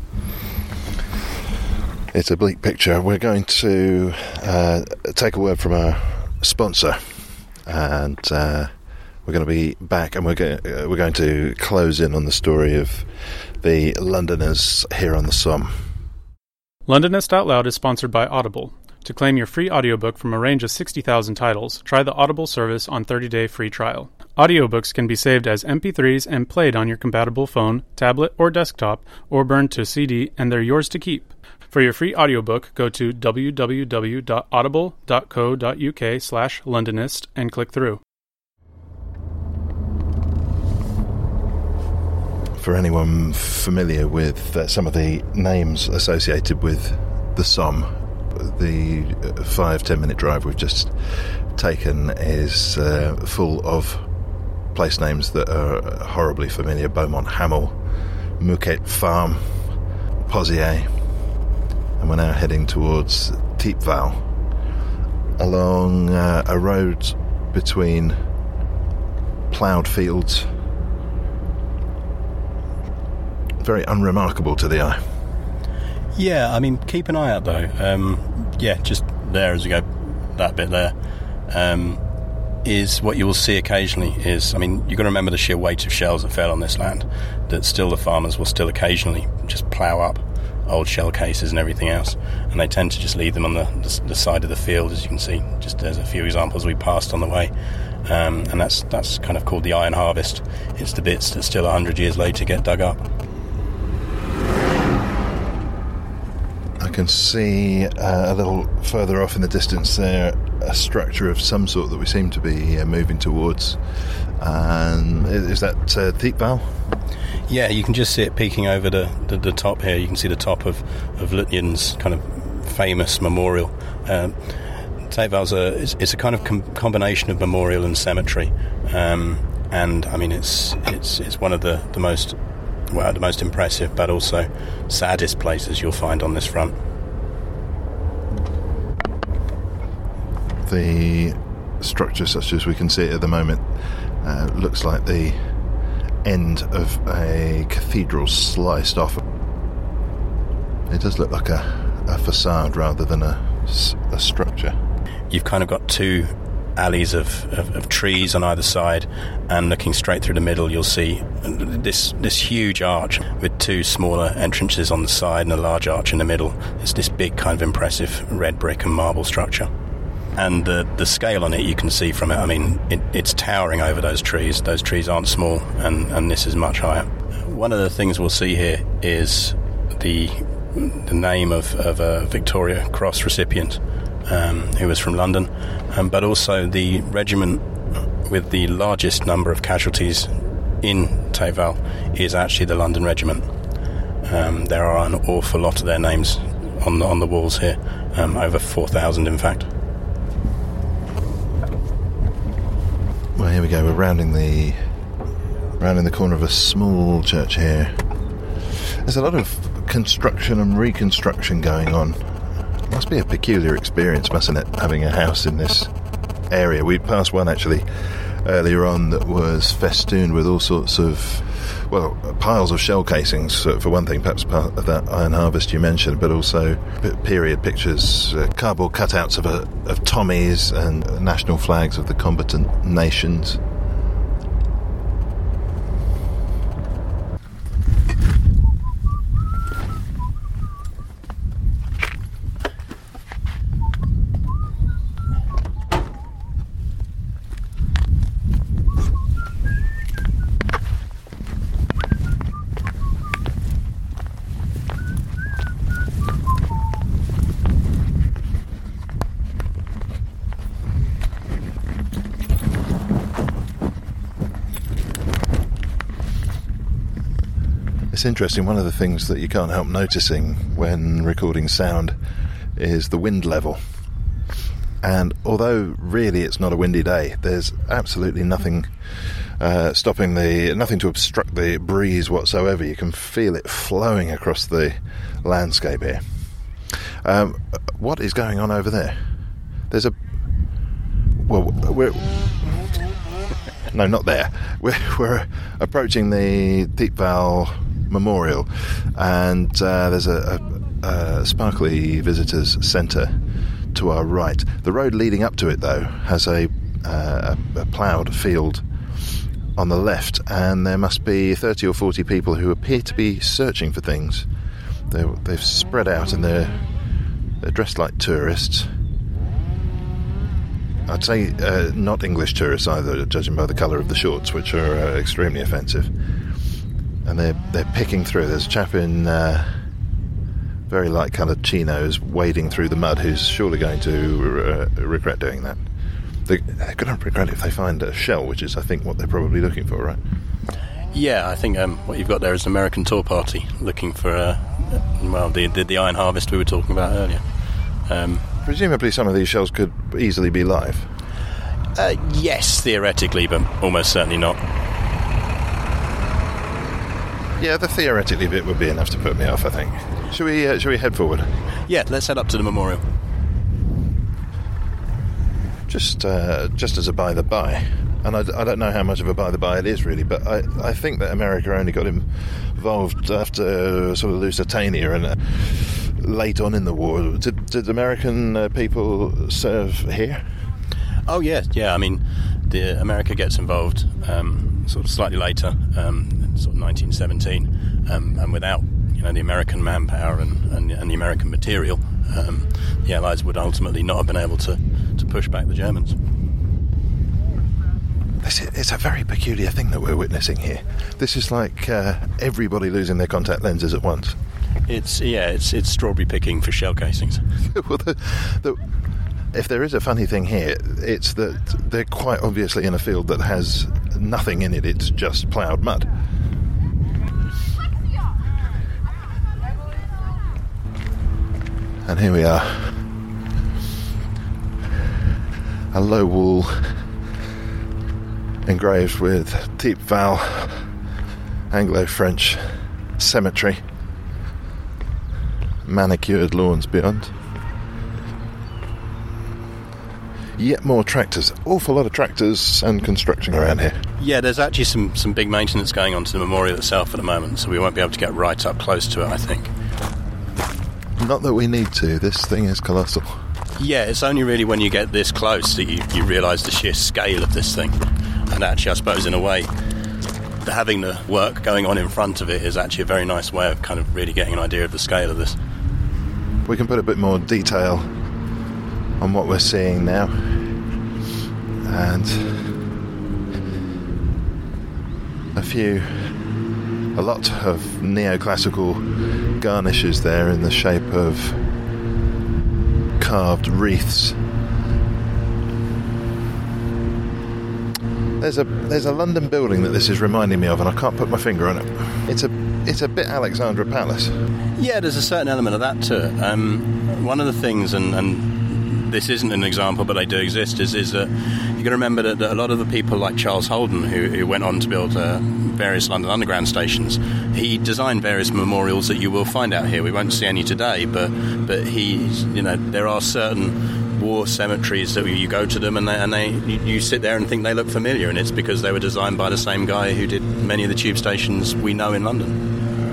It's a bleak picture. We're going to uh, take a word from our sponsor, and uh, we're going to be back, and we're, go- uh, we're going to close in on the story of the Londoners here on the Somme. Londonist Out Loud is sponsored by Audible. To claim your free audiobook from a range of sixty thousand titles, try the Audible service on thirty-day free trial. Audiobooks can be saved as M P threes and played on your compatible phone, tablet, or desktop, or burned to C D, and they're yours to keep. For your free audiobook, go to www.audible.co.uk slash Londonist and click through. For anyone familiar with uh, some of the names associated with the Somme, the five, ten minute drive we've just taken is uh, full of place names that are horribly familiar. Beaumont Hamel, Mouquet Farm, Pozières. And we're now heading towards Thiepval along uh, a road between ploughed fields. Very unremarkable to the eye. Yeah, I mean, keep an eye out though. Um, yeah, just there as we go, that bit there, um, is what you will see occasionally is, I mean, you've got to remember the sheer weight of shells that fell on this land, that still the farmers will still occasionally just plough up old shell cases and everything else, and they tend to just leave them on the, the, the side of the field, as you can see. Just there's a few examples we passed on the way, um, and that's that's kind of called the iron harvest. It's the bits that still a hundred years later get dug up. I can see uh, a little further off in the distance there a structure of some sort that we seem to be uh, moving towards. And is that uh, Thiepval? Yeah, you can just see it peeking over the, the, the top here. You can see the top of, of Lutjen's kind of famous memorial. Um, Thiepval's a, it's, it's a kind of com- combination of memorial and cemetery. Um, and, I mean, it's it's it's one of the, the most, well, the most impressive but also saddest places you'll find on this front. The structure, such as we can see it at the moment, uh, looks like the end of a cathedral sliced off. It does look like a, a facade rather than a, a structure. You've kind of got two alleys of, of, of trees on either side, and looking straight through the middle you'll see this this huge arch with two smaller entrances on the side and a large arch in the middle. It's this big kind of impressive red brick and marble structure. And the the scale on it, you can see from it, I mean, it, it's towering over those trees. Those trees aren't small, and, and this is much higher. One of the things we'll see here is the the name of, of a Victoria Cross recipient um, who was from London, um, but also the regiment with the largest number of casualties in Thiepval is actually the London Regiment. Um, there are an awful lot of their names on the, on the walls here, um, over four thousand in fact. Well, here we go. We're rounding the rounding the corner of a small church here. There's a lot of construction and reconstruction going on. It must be a peculiar experience, mustn't it, having a house in this area? We passed one actually earlier on that was festooned with all sorts of, well, piles of shell casings, for one thing, perhaps part of that iron harvest you mentioned, but also period pictures, uh, cardboard cutouts of, a, of Tommies and national flags of the combatant nations. It's interesting, one of the things that you can't help noticing when recording sound is the wind level. And although really it's not a windy day, there's absolutely nothing uh, stopping the, nothing to obstruct the breeze whatsoever. You can feel it flowing across the landscape here. Um, what is going on over there? There's a... Well, we're... No, not there. We're, we're approaching the Thiepval Memorial, and uh, there's a, a, a sparkly visitors centre to our right. The road leading up to it, though, has a, uh, a, a ploughed field on the left, and there must be thirty or forty people who appear to be searching for things. They're, they've spread out, and they're, they're dressed like tourists. I'd say uh, not English tourists either, judging by the colour of the shorts, which are uh, extremely offensive. And they're they're picking through. There's a chap in uh, very light coloured chinos wading through the mud who's surely going to uh, regret doing that. They, they're going to regret it if they find a shell, which is, I think, what they're probably looking for, right? Yeah, I think um, what you've got there is an American tour party looking for, uh, well, the, the the iron harvest we were talking about earlier. Um, Presumably some of these shells could easily be live. Uh, yes, theoretically, but almost certainly not. Yeah, the theoretically bit would be enough to put me off, I think. Shall we, uh, shall we head forward? Yeah, let's head up to the memorial. Just uh, just as a by-the-by, and I, I don't know how much of a by-the-by it is, really, but I, I think that America only got involved after sort of Lusitania and uh, late on in the war. Did, did American uh, people serve here? Oh, yeah, yeah. I mean, the America gets involved um, sort of slightly later, um, sort of nineteen seventeen, um, and without, you know, the American manpower and, and, and the American material, um, the Allies would ultimately not have been able to, to push back the Germans. This is, it's a very peculiar thing that we're witnessing here. This is like uh, everybody losing their contact lenses at once. It's yeah, it's it's strawberry picking for shell casings. Well, the, the, if there is a funny thing here, it's that they're quite obviously in a field that has nothing in it. It's just ploughed mud. And here we are. A low wall engraved with Thiepval Anglo-French cemetery. Manicured lawns beyond. Yet more tractors. Awful lot of tractors and construction around here. Yeah, there's actually some, some big maintenance going on to the memorial itself at the moment, so we won't be able to get right up close to it, I think. Not that we need to. This thing is colossal. Yeah, it's only really when you get this close that you, you realise the sheer scale of this thing. And actually, I suppose, in a way, having the work going on in front of it is actually a very nice way of kind of really getting an idea of the scale of this. We can put a bit more detail on what we're seeing now. And a few, a lot of neoclassical garnishes there in the shape of carved wreaths. There's a there's a London building that this is reminding me of, and I can't put my finger on it. It's a it's a bit Alexandra Palace. Yeah, there's a certain element of that to it. Um, one of the things, and, and this isn't an example, but they do exist, is is that you got to remember that, that a lot of the people like Charles Holden, who, who went on to build uh, various London Underground stations, he designed various memorials that you will find out here. We won't see any today, but but he, you know, there are certain war cemeteries that you go to them and they, and they you, you sit there and think they look familiar, and it's because they were designed by the same guy who did many of the tube stations we know in London.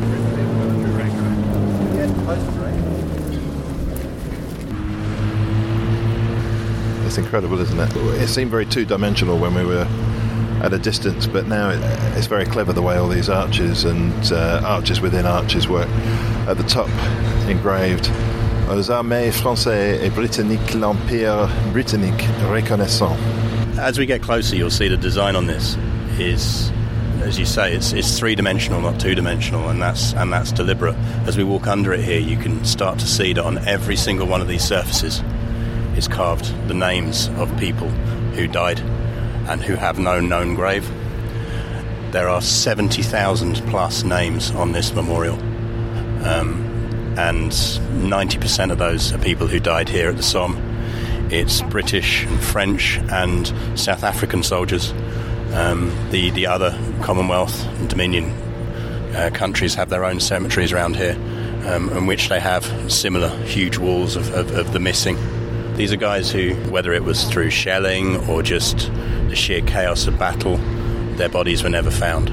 It's incredible, isn't it? It seemed very two-dimensional when we were at a distance, but now it, it's very clever the way all these arches and uh, arches within arches work. At the top, engraved, aux armées français et britanniques, l'Empire britannique reconnaissant. As we get closer, you'll see the design on this is, as you say, it's, it's three-dimensional, not two-dimensional, and that's and that's deliberate. As we walk under it here, you can start to see that on every single one of these surfaces is carved the names of people who died and who have no known grave. There are seventy thousand plus names on this memorial. Um, and ninety percent of those are people who died here at the Somme. It's British and French and South African soldiers. Um, the, the other Commonwealth and Dominion uh, countries have their own cemeteries around here. um, in which they have similar huge walls of, of, of the missing. These are guys who, whether it was through shelling or just the sheer chaos of battle, their bodies were never found.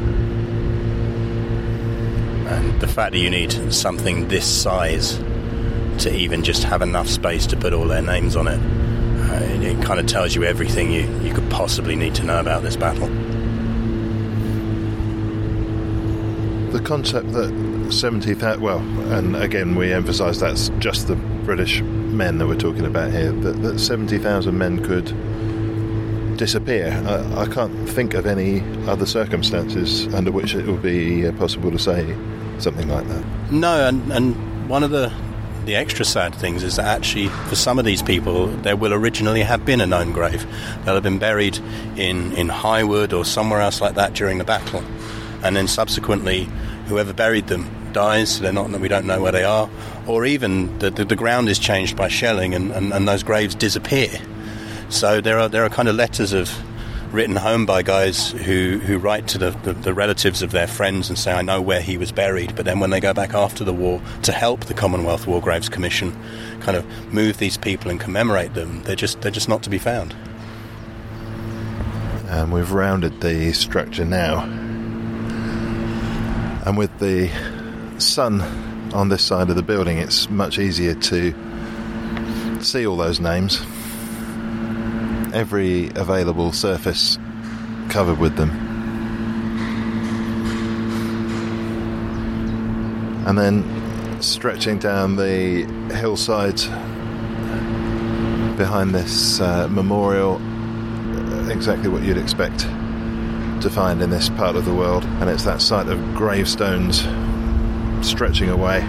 And the fact that you need something this size to even just have enough space to put all their names on it, uh, it, it kind of tells you everything you, you could possibly need to know about this battle. The concept that seventy thousand, well, and again we emphasise that's just the British men that we're talking about here, that, that seventy thousand men could disappear. I, I can't think of any other circumstances under which it would be possible to say something like that. No, and, and one of the the extra sad things is that actually for some of these people there will originally have been a known grave. They'll have been buried in, in Highwood or somewhere else like that during the battle, and then subsequently whoever buried them dies, so they're not, we don't know where they are, or even the, the, the ground is changed by shelling and, and, and those graves disappear. So there are there are kind of letters of written home by guys who, who write to the, the, the relatives of their friends and say, I know where he was buried, but then when they go back after the war to help the Commonwealth War Graves Commission kind of move these people and commemorate them, they're just they're just not to be found. And we've rounded the structure now, and with the sun on this side of the building it's much easier to see all those names. Every available surface covered with them. And then stretching down the hillsides behind this uh, memorial, exactly what you'd expect to find in this part of the world. And it's that site of gravestones stretching away.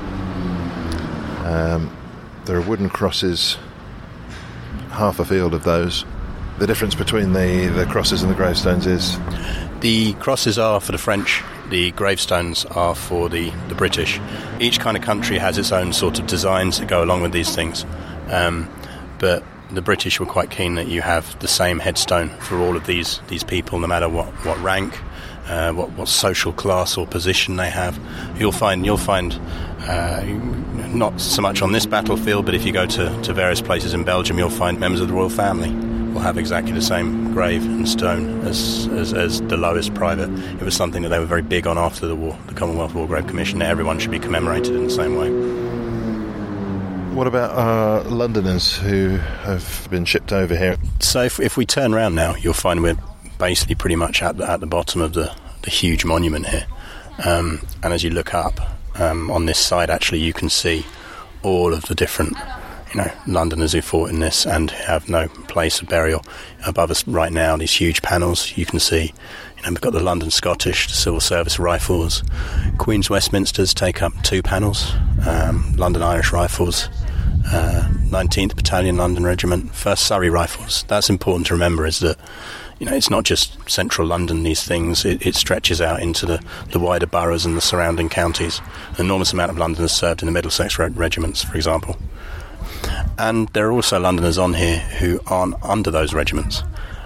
Um, there are wooden crosses, half a field of those. The difference between the, the crosses and the gravestones is? The crosses are for the French, the gravestones are for the, the British. Each kind of country has its own sort of designs that go along with these things. Um, but the British were quite keen that you have the same headstone for all of these, these people, no matter what, what rank, uh, what, what social class or position they have. You'll find you'll find uh, not so much on this battlefield, but if you go to, to various places in Belgium, you'll find members of the royal family will have exactly the same grave and stone as, as, as the lowest private. It was something that they were very big on after the war, the Commonwealth War Grave Commission, that everyone should be commemorated in the same way. What about our Londoners who have been shipped over here? So if, if we turn around now, you'll find we're basically pretty much at the, at the bottom of the, the huge monument here. Um, and as you look up um, on this side, actually, you can see all of the different, you know, Londoners who fought in this and have no place of burial. Above us right now, these huge panels, you can see, you know, we've got the London Scottish, the Civil Service Rifles. Queen's Westminsters take up two panels. Um, London Irish Rifles, uh, nineteenth Battalion London Regiment, first Surrey Rifles. That's important to remember, is that, you know, it's not just central London, these things. It, it stretches out into the, the wider boroughs and the surrounding counties. An enormous amount of Londoners served in the Middlesex regiments, for example. And there are also Londoners on here who aren't under those regiments.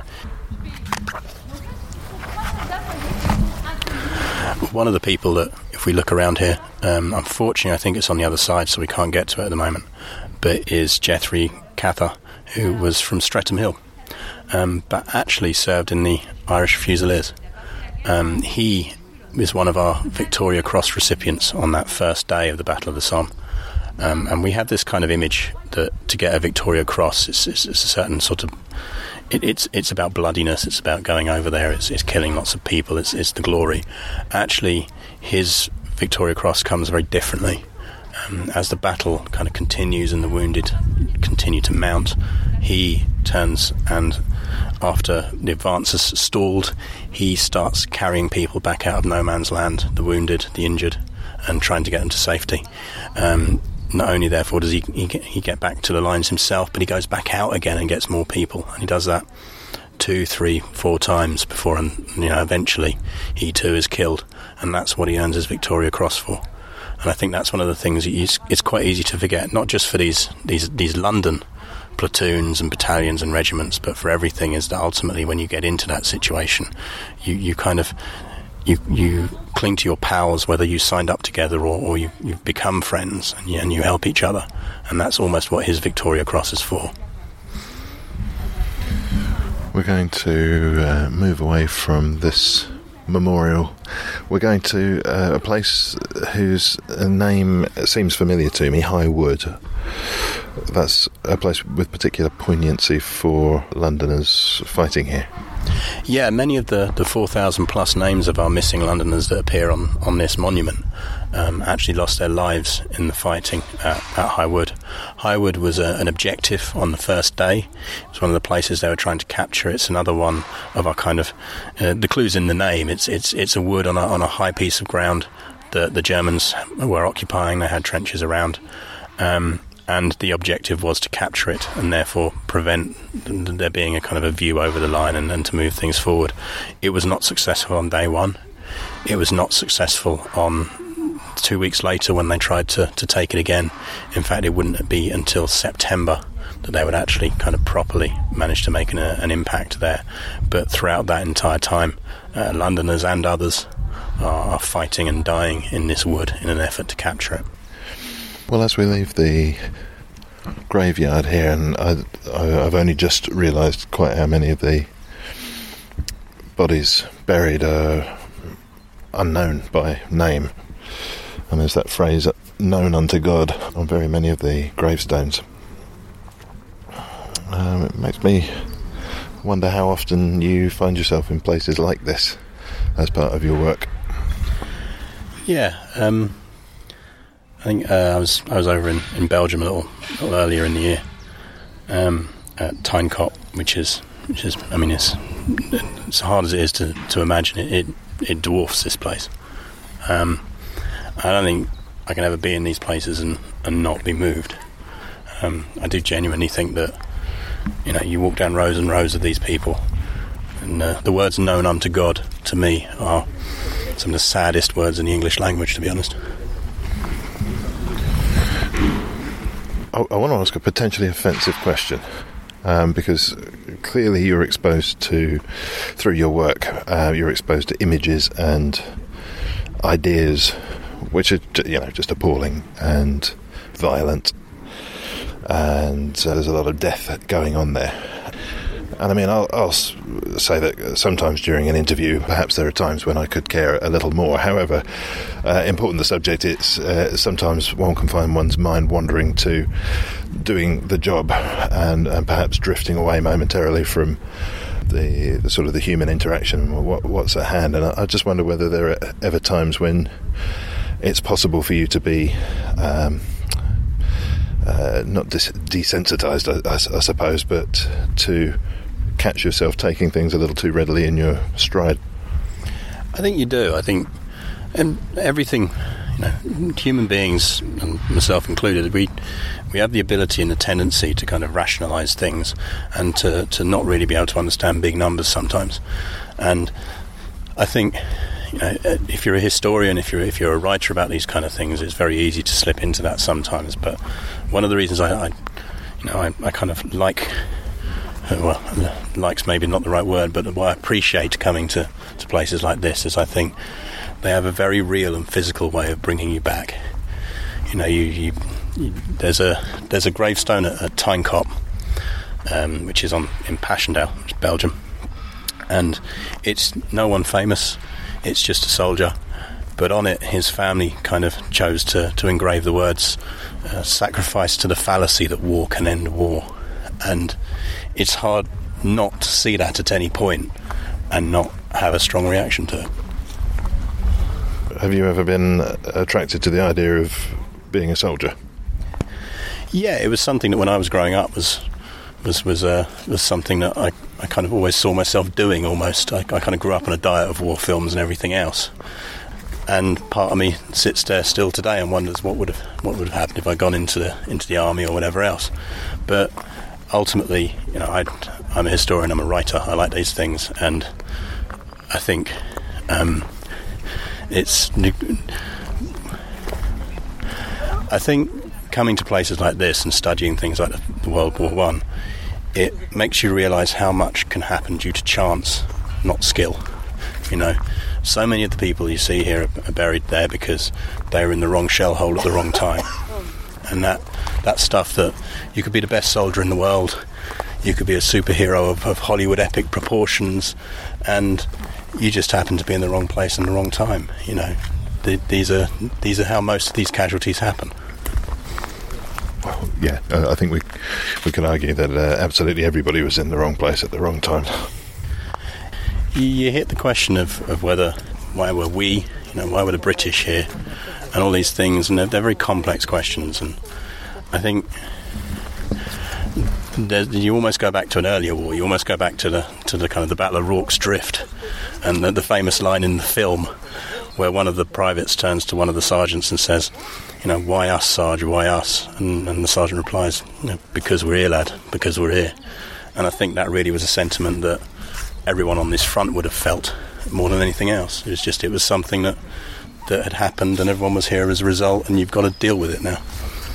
One of the people that, if we look around here, um, unfortunately I think it's on the other side, so we can't get to it at the moment, but is Jethry Cather, who was from Streatham Hill, um, but actually served in the Irish Fusiliers. Um, he is one of our Victoria Cross recipients on that first day of the Battle of the Somme. Um, and we have this kind of image that to get a Victoria Cross, it's, it's, it's a certain sort of... It, it's it's about bloodiness, it's about going over there, it's, it's killing lots of people, it's, it's the glory. Actually, his Victoria Cross comes very differently. Um, as the battle kind of continues and the wounded continue to mount, he turns and, after the advance has stalled, he starts carrying people back out of no man's land, the wounded, the injured, and trying to get them to safety. Um, not only, therefore, does he, he, get, he get back to the lines himself, but he goes back out again and gets more people. And he does that two, three, four times before, and you know, eventually he too is killed. And that's what he earns his Victoria Cross for. And I think that's one of the things that it's, it's quite easy to forget, not just for these, these, these London platoons and battalions and regiments, but for everything, is that ultimately when you get into that situation, you, you kind of... you you cling to your pals, whether you signed up together or, or you, you've become friends, and you, and you help each other. And that's almost what his Victoria Cross is for. We're going to uh, move away from this memorial. We're going to uh, a place whose name seems familiar to me, High Wood. That's a place with particular poignancy for Londoners fighting here. Yeah, many of the, the four thousand plus names of our missing Londoners that appear on, on this monument um, actually lost their lives in the fighting at, at High Wood. High Wood was a, an objective on the first day. It was one of the places they were trying to capture. It's another one of our kind of... Uh, the clue's in the name. It's it's it's a wood on a, on a high piece of ground that the Germans were occupying. They had trenches around. Um, and the objective was to capture it and therefore prevent there being a kind of a view over the line and, and to move things forward. It was not successful on day one. It was not successful on two weeks later when they tried to, to take it again. In fact, it wouldn't be until September that they would actually kind of properly manage to make an, uh, an impact there. But throughout that entire time, uh, Londoners and others are, are fighting and dying in this wood in an effort to capture it. Well, as we leave the graveyard here, and I, I, I've only just realised quite how many of the bodies buried are unknown by name. And there's that phrase, known unto God, on very many of the gravestones. Um, it makes me wonder how often you find yourself in places like this as part of your work. Yeah, um... I think uh, I was I was over in, in Belgium a little, a little earlier in the year um, at Tynecop, which is which is I mean it's as hard as it is to, to imagine it, it it dwarfs this place. Um, I don't think I can ever be in these places and, and not be moved. Um, I do genuinely think that you know you walk down rows and rows of these people, and uh, the words "known unto God" to me are some of the saddest words in the English language, to be honest. I want to ask a potentially offensive question, um, because clearly you're exposed to, through your work, uh, you're exposed to images and ideas which are, you know, just appalling and violent, and uh, there's a lot of death going on there. And I mean, I'll, I'll say that sometimes during an interview, perhaps there are times when I could care a little more. However, uh, important the subject is, uh, sometimes one can find one's mind wandering to doing the job and, and perhaps drifting away momentarily from the, the sort of the human interaction, what, what's at hand. And I, I just wonder whether there are ever times when it's possible for you to be... Um, Uh, not des- desensitised, I, I, I suppose, but to catch yourself taking things a little too readily in your stride. I think you do. I think, and everything, you know, human beings, and myself included, we we have the ability and the tendency to kind of rationalise things and to, to not really be able to understand big numbers sometimes. And I think, you know, if you're a historian, if you're if you're a writer about these kind of things, it's very easy to slip into that sometimes. But one of the reasons I, I you know, I, I kind of like, well, like's maybe not the right word, but what I appreciate coming to, to places like this is I think they have a very real and physical way of bringing you back. You know, you, you, you there's a there's a gravestone at, at Tynecop, um, which is on in Passchendaele, which is Belgium, and it's no one famous. It's just a soldier, but on it his family kind of chose to, to engrave the words uh, sacrifice to the fallacy that war can end war. And it's hard not to see that at any point and not have a strong reaction to it. Have you ever been attracted to the idea of being a soldier? Yeah, it was something that when I was growing up was was was uh, was something that I, I kind of always saw myself doing almost. I, I kind of grew up on a diet of war films and everything else. And part of me sits there still today and wonders what would have what would have happened if I'd gone into the into the army or whatever else. But ultimately, you know, I, I'm a historian, I'm a writer, I like these things, and I think um, it's... I think coming to places like this and studying things like the World War One, it makes you realise how much can happen due to chance, not skill. You know, So many of the people you see here are, are buried there because they were in the wrong shell hole at the wrong time. And that, that stuff that you could be the best soldier in the world, you could be a superhero of, of Hollywood epic proportions, and you just happen to be in the wrong place in the wrong time. You know, the, these are these are how most of these casualties happen. Well, yeah, uh, I think we we can argue that uh, absolutely everybody was in the wrong place at the wrong time. You, you hit the question of, of whether why were we, you know, why were the British here, and all these things, and they're, they're very complex questions. And I think you almost go back to an earlier war. You almost go back to the to the kind of the Battle of Rorke's Drift, and the, the famous line in the film where one of the privates turns to one of the sergeants and says, you know, why us, Sarge, why us? And, and the sergeant replies, you know, because we're here, lad, because we're here. And I think that really was a sentiment that everyone on this front would have felt more than anything else. It was just, it was something that, that had happened, and everyone was here as a result, and you've got to deal with it now.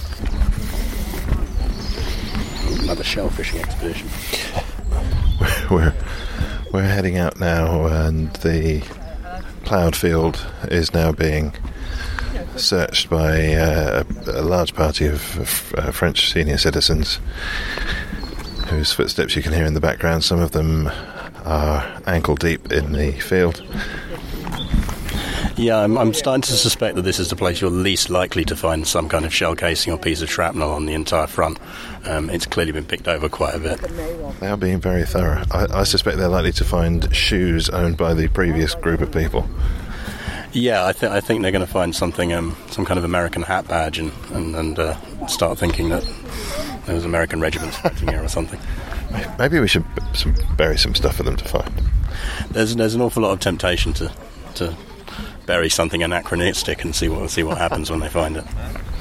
Another shell fishing expedition. We're, we're heading out now, and the ploughed field is now being searched by uh, a, a large party of, of uh, French senior citizens whose footsteps you can hear in the background. Some of them are ankle deep in the field. Yeah, I'm, I'm starting to suspect that this is the place you're least likely to find some kind of shell casing or piece of shrapnel on the entire front. Um, it's clearly been picked over quite a bit. They are being very thorough. I, I suspect they're likely to find shoes owned by the previous group of people. Yeah, I, th- I think they're going to find something, um, some kind of American hat badge, and, and, and uh, start thinking that there was American regiments fighting here or something. Maybe we should b- some, bury some stuff for them to find. There's there's an awful lot of temptation to to bury something anachronistic and see what see what happens when they find it.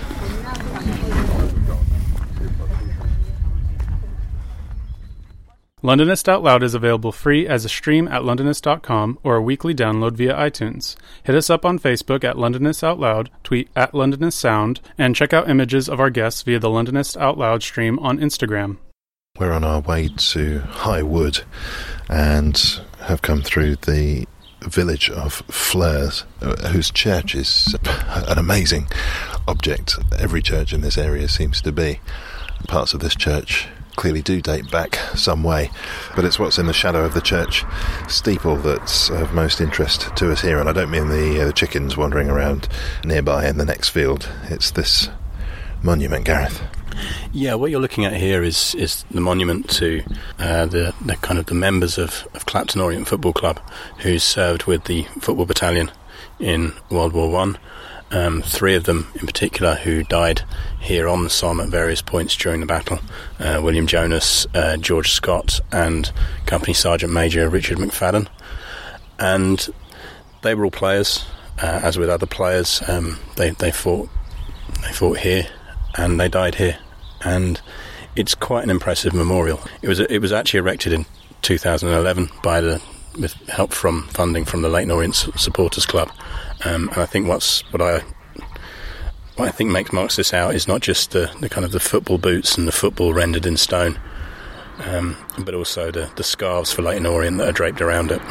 Londonist Out Loud is available free as a stream at londonist dot com or a weekly download via iTunes. Hit us up on Facebook at Londonist Out Loud, tweet at Londonist Sound, and check out images of our guests via the Londonist Out Loud stream on Instagram. We're on our way to High Wood and have come through the village of Flers, whose church is an amazing object. Every church in this area seems to be. Parts of this church clearly do date back some way, but it's what's in the shadow of the church steeple that's of most interest to us here. And I don't mean the, uh, the chickens wandering around nearby in the next field. It's this monument, Gareth. Yeah, what you're looking at here is is the monument to uh, the, the kind of the members of, of Clapton Orient Football Club who served with the football battalion in World War One. Um, three of them in particular who died here on the Somme at various points during the battle. Uh, William Jonas, uh, George Scott, and Company Sergeant Major Richard McFadden. And they were all players, uh, as with other players. Um, they they fought they fought here, and they died here. And it's quite an impressive memorial. It was it was actually erected in two thousand eleven by the with help from funding from the Leyton Orient Supporters Club. Um, and I think what's what I what I think makes marks this out is not just the, the kind of the football boots and the football rendered in stone, um, but also the, the scarves for Leyton Orient that are draped around it.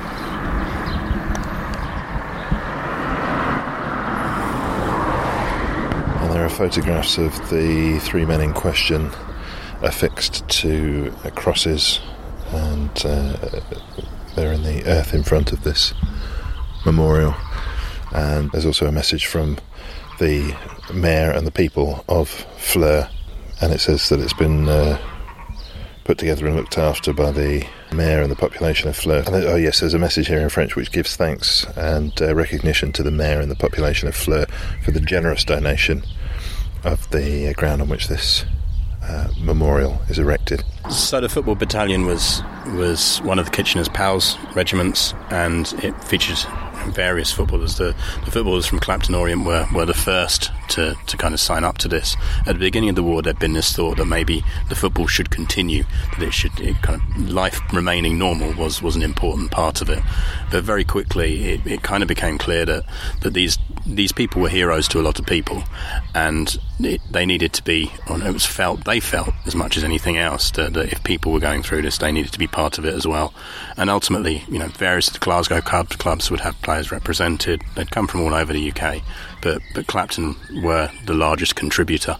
And there are photographs of the three men in question affixed to uh, crosses, and uh, they're in the earth in front of this memorial. And there's also a message from the mayor and the people of Flers, and it says that it's been uh, put together and looked after by the mayor and the population of Flers. And, oh yes, there's a message here in French which gives thanks and uh, recognition to the mayor and the population of Flers for the generous donation of the uh, ground on which this uh, memorial is erected. So the football battalion was was one of the Kitchener's PALS regiments, and it featured various footballers. The, the footballers from Clapton Orient were, were the first to, to kind of sign up to this. At the beginning of the war, there'd been this thought that maybe the football should continue, that it should it kind of life remaining normal was, was an important part of it. But very quickly, it, it kind of became clear that, that these these people were heroes to a lot of people, and it, they needed to be, or it was felt, they felt as much as anything else that, that if people were going through this, they needed to be part of it as well. And ultimately, you know, various Glasgow clubs, clubs would have players represented. They'd come from all over the U K, but, but Clapton were the largest contributor.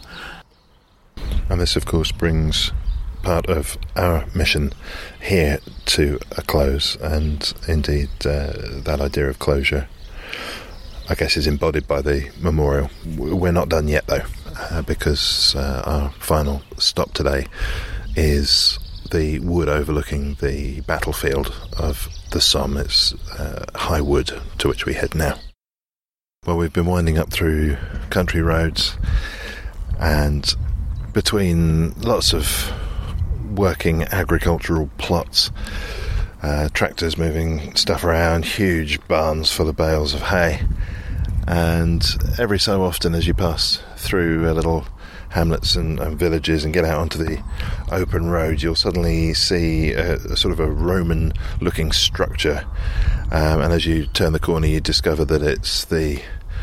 And this, of course, brings part of our mission here to a close, and indeed uh, that idea of closure, I guess, is embodied by the memorial. We're not done yet, though, uh, because uh, our final stop today is the wood overlooking the battlefield of the Somme. It's uh, High Wood, to which we head now. Well, we've been winding up through country roads, and between lots of working agricultural plots, uh, tractors moving stuff around, huge barns full of bales of hay, and every so often as you pass through a little hamlets and, and villages and get out onto the open road, you'll suddenly see a, a sort of a Roman looking structure, um, and as you turn the corner you discover that it's the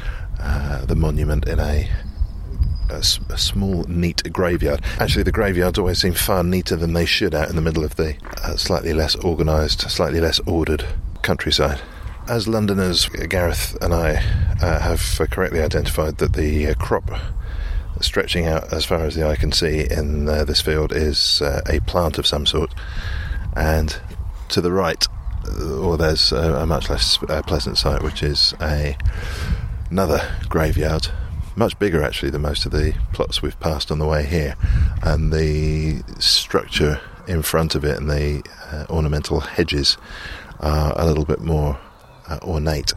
uh, the monument in a A, a small, neat graveyard. Actually, the graveyards always seem far neater than they should out in the middle of the uh, slightly less organised, slightly less ordered countryside. As Londoners, Gareth and I uh, have correctly identified that the uh, crop stretching out as far as the eye can see in uh, this field is uh, a plant of some sort, and to the right, uh, or there's a, a much less uh, pleasant sight, which is a another graveyard, much bigger actually than most of the plots we've passed on the way here, and the structure in front of it and the uh, ornamental hedges are a little bit more uh, ornate.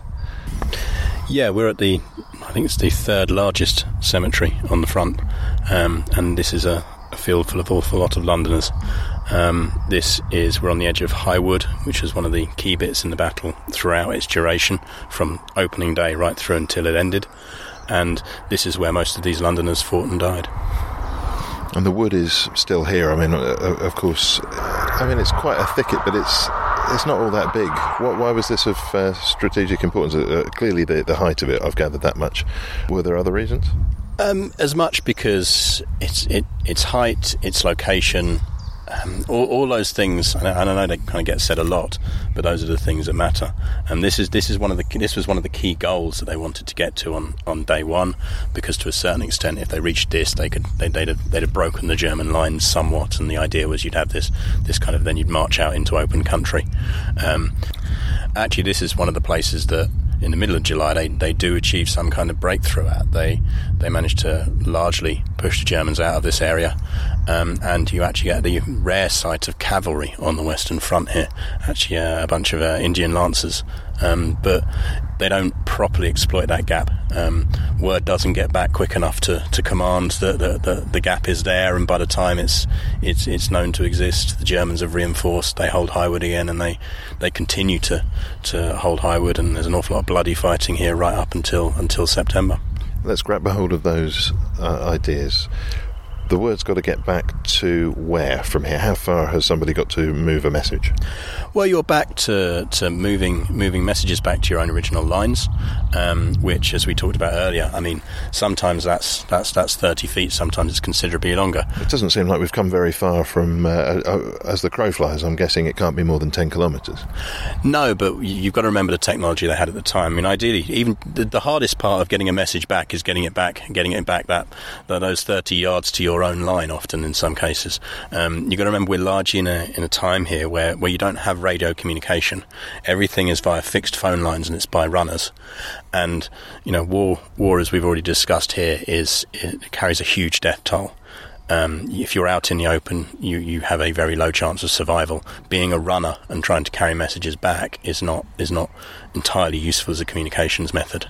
Yeah, we're at the, I think it's the third largest cemetery on the front, um, and this is a, a field full of an awful lot of Londoners. Um, this is, we're on the edge of High Wood, which was one of the key bits in the battle throughout its duration, from opening day right through until it ended. And this is where most of these Londoners fought and died. And the wood is still here. I mean, uh, of course, I mean, it's quite a thicket, but it's it's not all that big. What, why was this of uh, strategic importance? Uh, clearly, the, the height of it, I've gathered that much. Were there other reasons? Um, as much because it's it, its height, its location, Um, all, all those things, and I, and I know they kind of get said a lot, but those are the things that matter. And this is this is one of the this was one of the key goals that they wanted to get to on, on day one, because to a certain extent, if they reached this, they could they, they'd have, they'd have broken the German lines somewhat. And the idea was you'd have this this kind of then you'd march out into open country. Um, actually, this is one of the places that, in the middle of July, they, they do achieve some kind of breakthrough at. They they manage to largely push the Germans out of this area, um, and you actually get the rare sight of cavalry on the Western Front here. Actually, uh, a bunch of uh, Indian Lancers, um, but they don't properly exploit that gap. Um, word doesn't get back quick enough to, to command that the, the, the gap is there, and by the time it's it's it's known to exist, the Germans have reinforced. They hold High Wood again, and they, they continue to, to hold High Wood, and there's an awful lot of bloody fighting here right up until until September. Let's grab a hold of those uh, ideas. The word's got to get back to where from here? How far has somebody got to move a message? Well, you're back to, to moving moving messages back to your own original lines, um, which, as we talked about earlier, I mean, sometimes that's that's that's thirty feet, sometimes it's considerably longer. It doesn't seem like we've come very far from, uh, uh, as the crow flies, I'm guessing it can't be more than ten kilometres. No, but you've got to remember the technology they had at the time. I mean, ideally, even the, the hardest part of getting a message back is getting it back, getting it back that, that those thirty yards to your own line, often in some cases. Um, you've got to remember we're largely in a, in a time here where, where you don't have radio communication. Everything is via fixed phone lines, and it's by runners. And, you know, war, war as we've already discussed here, is it carries a huge death toll. Um, if you're out in the open, you, you have a very low chance of survival. Being a runner and trying to carry messages back is not is not entirely useful as a communications method.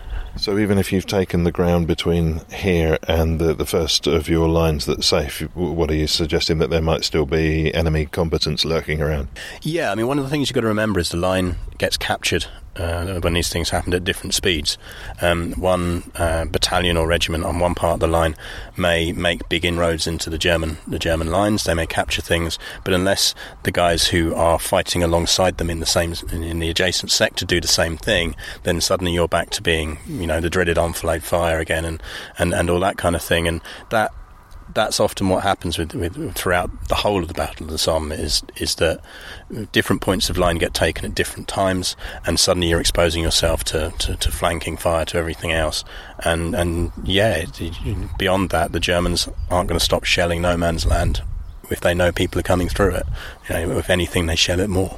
So even if you've taken the ground between here and the, the first of your lines that's safe, what are you suggesting, that there might still be enemy combatants lurking around? Yeah, I mean, one of the things you've got to remember is the line gets captured uh, when these things happened at different speeds. Um, one uh, battalion or regiment on one part of the line may make big inroads into the German the German lines. They may capture things, but unless the guys who are fighting alongside them in the same in, in the adjacent sector do the same thing, then suddenly you're back to being, you know, the dreaded enfilade fire again, and, and, and all that kind of thing. And that that's often what happens with, with throughout the whole of the Battle of the Somme, is is that different points of line get taken at different times, and suddenly you're exposing yourself to, to, to flanking fire, to everything else. And and yeah, it, it, beyond that, the Germans aren't going to stop shelling no man's land if they know people are coming through it. You know, if anything, they shell it more.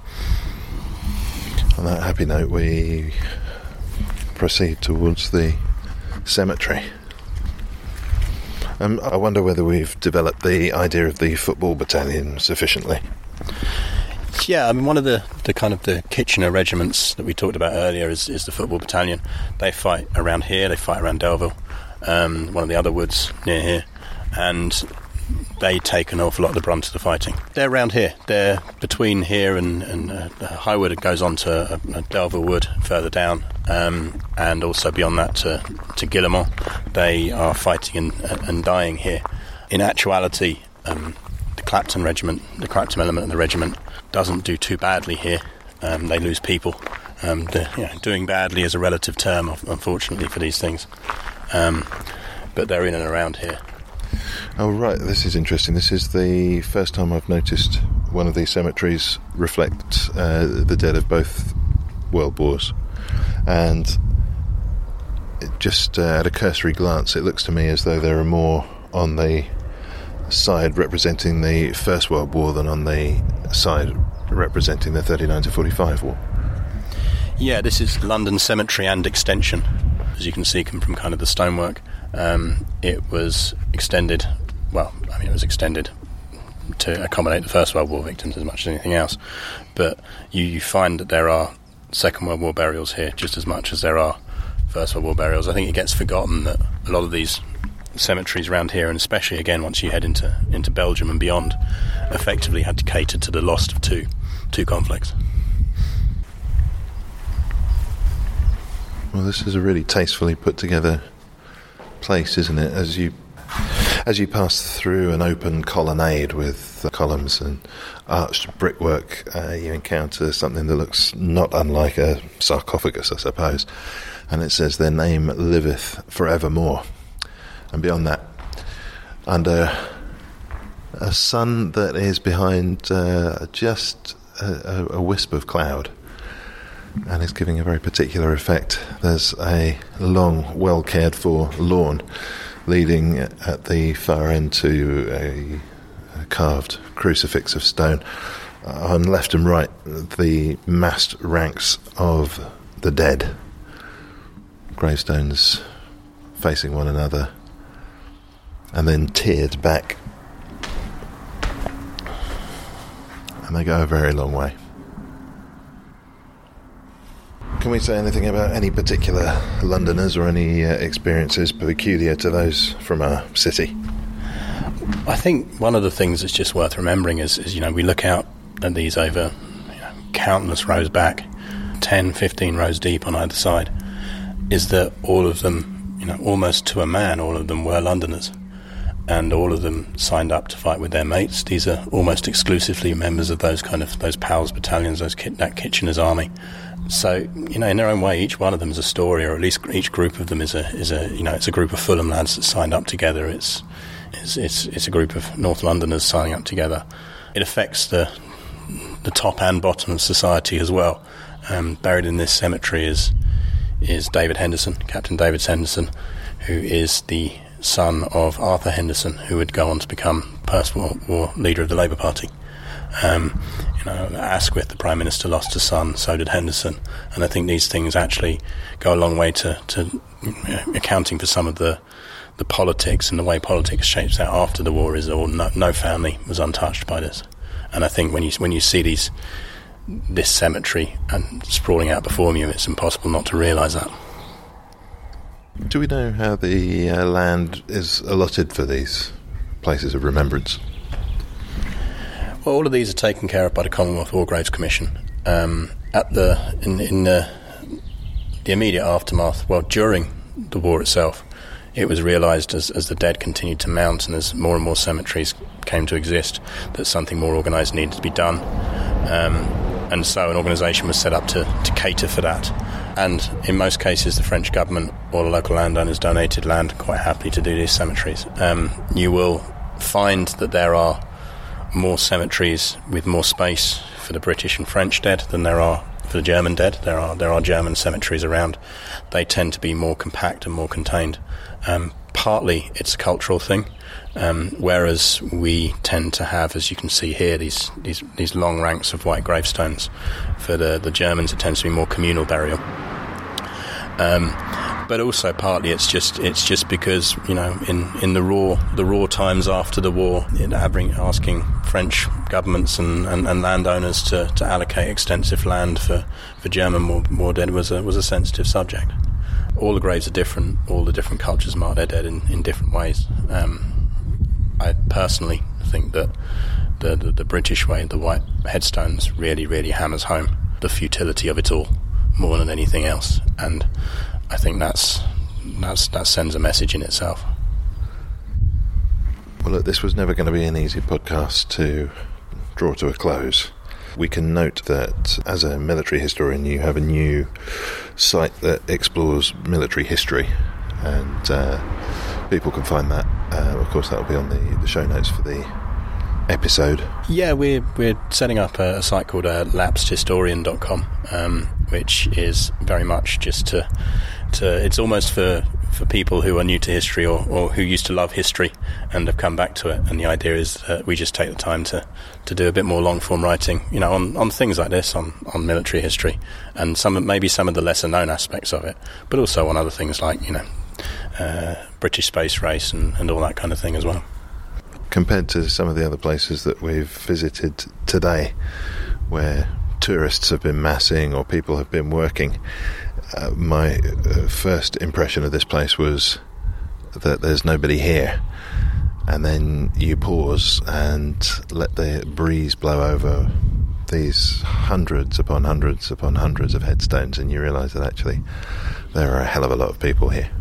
On that happy note, we proceed towards the cemetery. Um, I wonder whether we've developed the idea of the football battalion sufficiently. Yeah, I mean, one of the, the kind of the Kitchener regiments that we talked about earlier is, is the football battalion. They fight around here, they fight around Delville, um, one of the other woods near here, and they take an awful lot of the brunt of the fighting. They're around here. They're between here and, and uh, Highwood. It goes on to uh, Delville Wood further down, um, and also beyond that to, to Guillemont. They are fighting and, and dying here. In actuality, um, the Clapton regiment, the Clapton element of the regiment, doesn't do too badly here. Um, they lose people. Um, the, you know, doing badly is a relative term, unfortunately, for these things. Um, but they're in and around here. Oh, right, this is interesting. This is the first time I've noticed one of these cemeteries reflect uh, the dead of both World Wars. And it just, uh, at a cursory glance, it looks to me as though there are more on the side representing the First World War than on the side representing the thirty-nine to forty-five war. Yeah, this is London Cemetery and Extension, as you can see from kind of the stonework. Um, it was extended, well, I mean, it was extended to accommodate the First World War victims as much as anything else. But you, you find that there are Second World War burials here just as much as there are First World War burials. I think it gets forgotten that a lot of these cemeteries around here, and especially again once you head into into Belgium and beyond, effectively had to cater to the loss of two two conflicts. Well, this is a really tastefully put together place, isn't it? As you as you pass through an open colonnade with uh, columns and arched brickwork, uh, you encounter something that looks not unlike a sarcophagus, I suppose, and it says, "Their name liveth forevermore." And beyond that, under a sun that is behind uh, just a, a wisp of cloud, and is giving a very particular effect, there's a long, well cared for lawn leading at the far end to a, a carved crucifix of stone. Uh, on left and right, the massed ranks of the dead, gravestones facing one another, and then tiered back, and they go a very long way. Can we say anything about any particular Londoners or any uh, experiences peculiar to those from our city? I think one of the things that's just worth remembering is, is you know, we look out at these over, you know, countless rows back, ten, fifteen rows deep on either side, is that all of them, you know, almost to a man, all of them were Londoners. And all of them signed up to fight with their mates. These are almost exclusively members of those kind of those Pals battalions, those that Kitchener's army. So, you know, in their own way, each one of them is a story, or at least each group of them is a is a you know it's a group of Fulham lads that signed up together. It's it's it's, it's a group of North Londoners signing up together. It affects the the top and bottom of society as well. Um, buried in this cemetery is is David Henderson, Captain David Henderson, who is the son of Arthur Henderson, who would go on to become post-war war leader of the Labour Party. Um, you know, Asquith, the Prime Minister, lost a son, so did Henderson, and I think these things actually go a long way to, to you know, accounting for some of the the politics and the way politics shapes out after the war. Is all no, no family was untouched by this, and I think when you when you see these this cemetery and sprawling out before you, it's impossible not to realise that. Do we know how the uh, land is allotted for these places of remembrance? Well, all of these are taken care of by the Commonwealth War Graves Commission. Um, at the in, in the, the immediate aftermath, well, during the war itself, it was realised as, as the dead continued to mount and as more and more cemeteries came to exist that something more organised needed to be done. Um, and so an organisation was set up to, to cater for that. And in most cases, the French government or the local landowners donated land quite happily to do these cemeteries. Um, you will find that there are more cemeteries with more space for the British and French dead than there are for the German dead. There are there are German cemeteries around. They tend to be more compact and more contained. Um, partly it's a cultural thing, um, whereas we tend to have, as you can see here, these these, these long ranks of white gravestones. For the, the Germans, it tends to be more communal burial. Um, but also partly it's just it's just because, you know, in, in the raw the raw times after the war, in asking French governments and, and, and landowners to, to allocate extensive land for, for German war, war dead was a was a sensitive subject. All the graves are different. All the different cultures mark their dead in, in different ways. Um, I personally think that the, the the British way, the white headstones, really really hammers home the futility of it all more than anything else, and I think that's that's that sends a message in itself. Well, look, this was never going to be an easy podcast to draw to a close. We can note that as a military historian, you have a new site that explores military history, and uh, people can find that. Uh, of course, that will be on the, the show notes for the episode. Yeah, we're we're setting up a, a site called uh, lapsed historian dot com, um, which is very much just to to it's almost for for people who are new to history or, or who used to love history and have come back to it. And the idea is that we just take the time to, to do a bit more long form writing, you know, on, on things like this, on, on military history and some maybe some of the lesser known aspects of it, but also on other things like, you know, uh, British space race and, and all that kind of thing as well. Compared to some of the other places that we've visited today, where tourists have been massing or people have been working, uh, my uh, first impression of this place was that there's nobody here. And then you pause and let the breeze blow over these hundreds upon hundreds upon hundreds of headstones, and you realise that actually there are a hell of a lot of people here.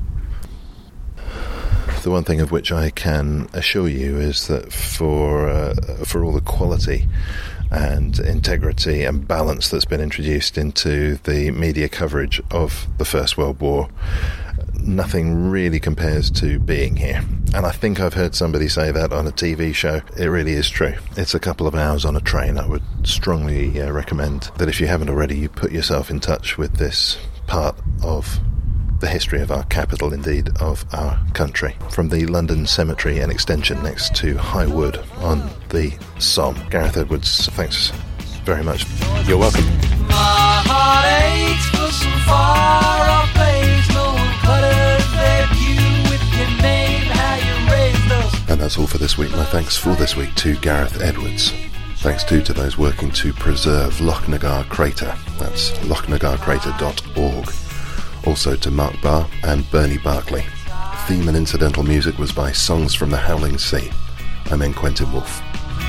The one thing of which I can assure you is that for uh, for all the quality and integrity and balance that's been introduced into the media coverage of the First World War, nothing really compares to being here. And I think I've heard somebody say that on a T V show. It really is true. It's a couple of hours on a train. I would strongly uh, recommend that if you haven't already, you put yourself in touch with this part of the history of our capital, indeed of our country. From the London Cemetery and Extension next to High Wood on the Somme. Gareth Edwards, thanks very much. You're welcome. My heart aches for some far-off place. No one could have fed you with your name, how you raised us. And that's all for this week. My thanks for this week to Gareth Edwards. Thanks too to those working to preserve Lochnagar Crater. That's lochnagar crater dot org. Also to Mark Barr and Bernie Barclay. Theme and incidental music was by Songs from the Howling Sea. I'm N. Quentin Woolf.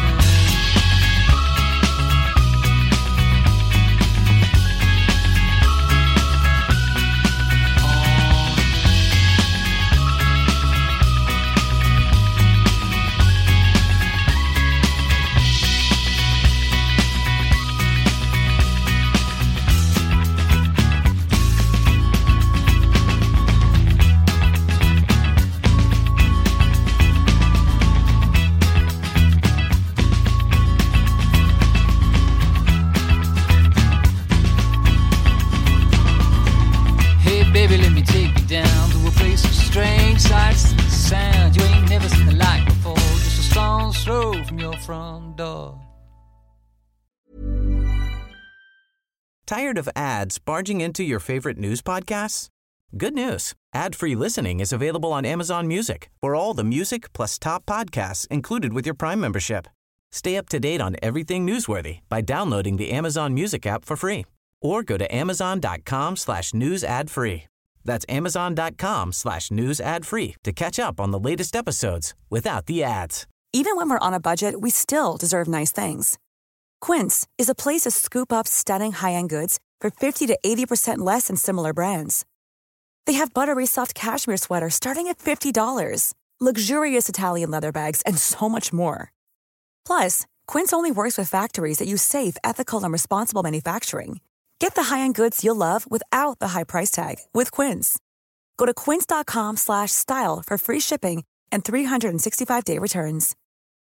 Tired of ads barging into your favorite news podcasts? Good news. Ad-free listening is available on Amazon Music for all the music plus top podcasts included with your Prime membership. Stay up to date on everything newsworthy by downloading the Amazon Music app for free or go to amazon.com slash news ad free. That's amazon.com slash news ad free to catch up on the latest episodes without the ads. Even when we're on a budget, we still deserve nice things. Quince is a place to scoop up stunning high-end goods for fifty to eighty percent less than similar brands. They have buttery soft cashmere sweaters starting at fifty dollars, luxurious Italian leather bags, and so much more. Plus, Quince only works with factories that use safe, ethical, and responsible manufacturing. Get the high-end goods you'll love without the high price tag with Quince. Go to quince.com slash style for free shipping and three sixty-five day returns.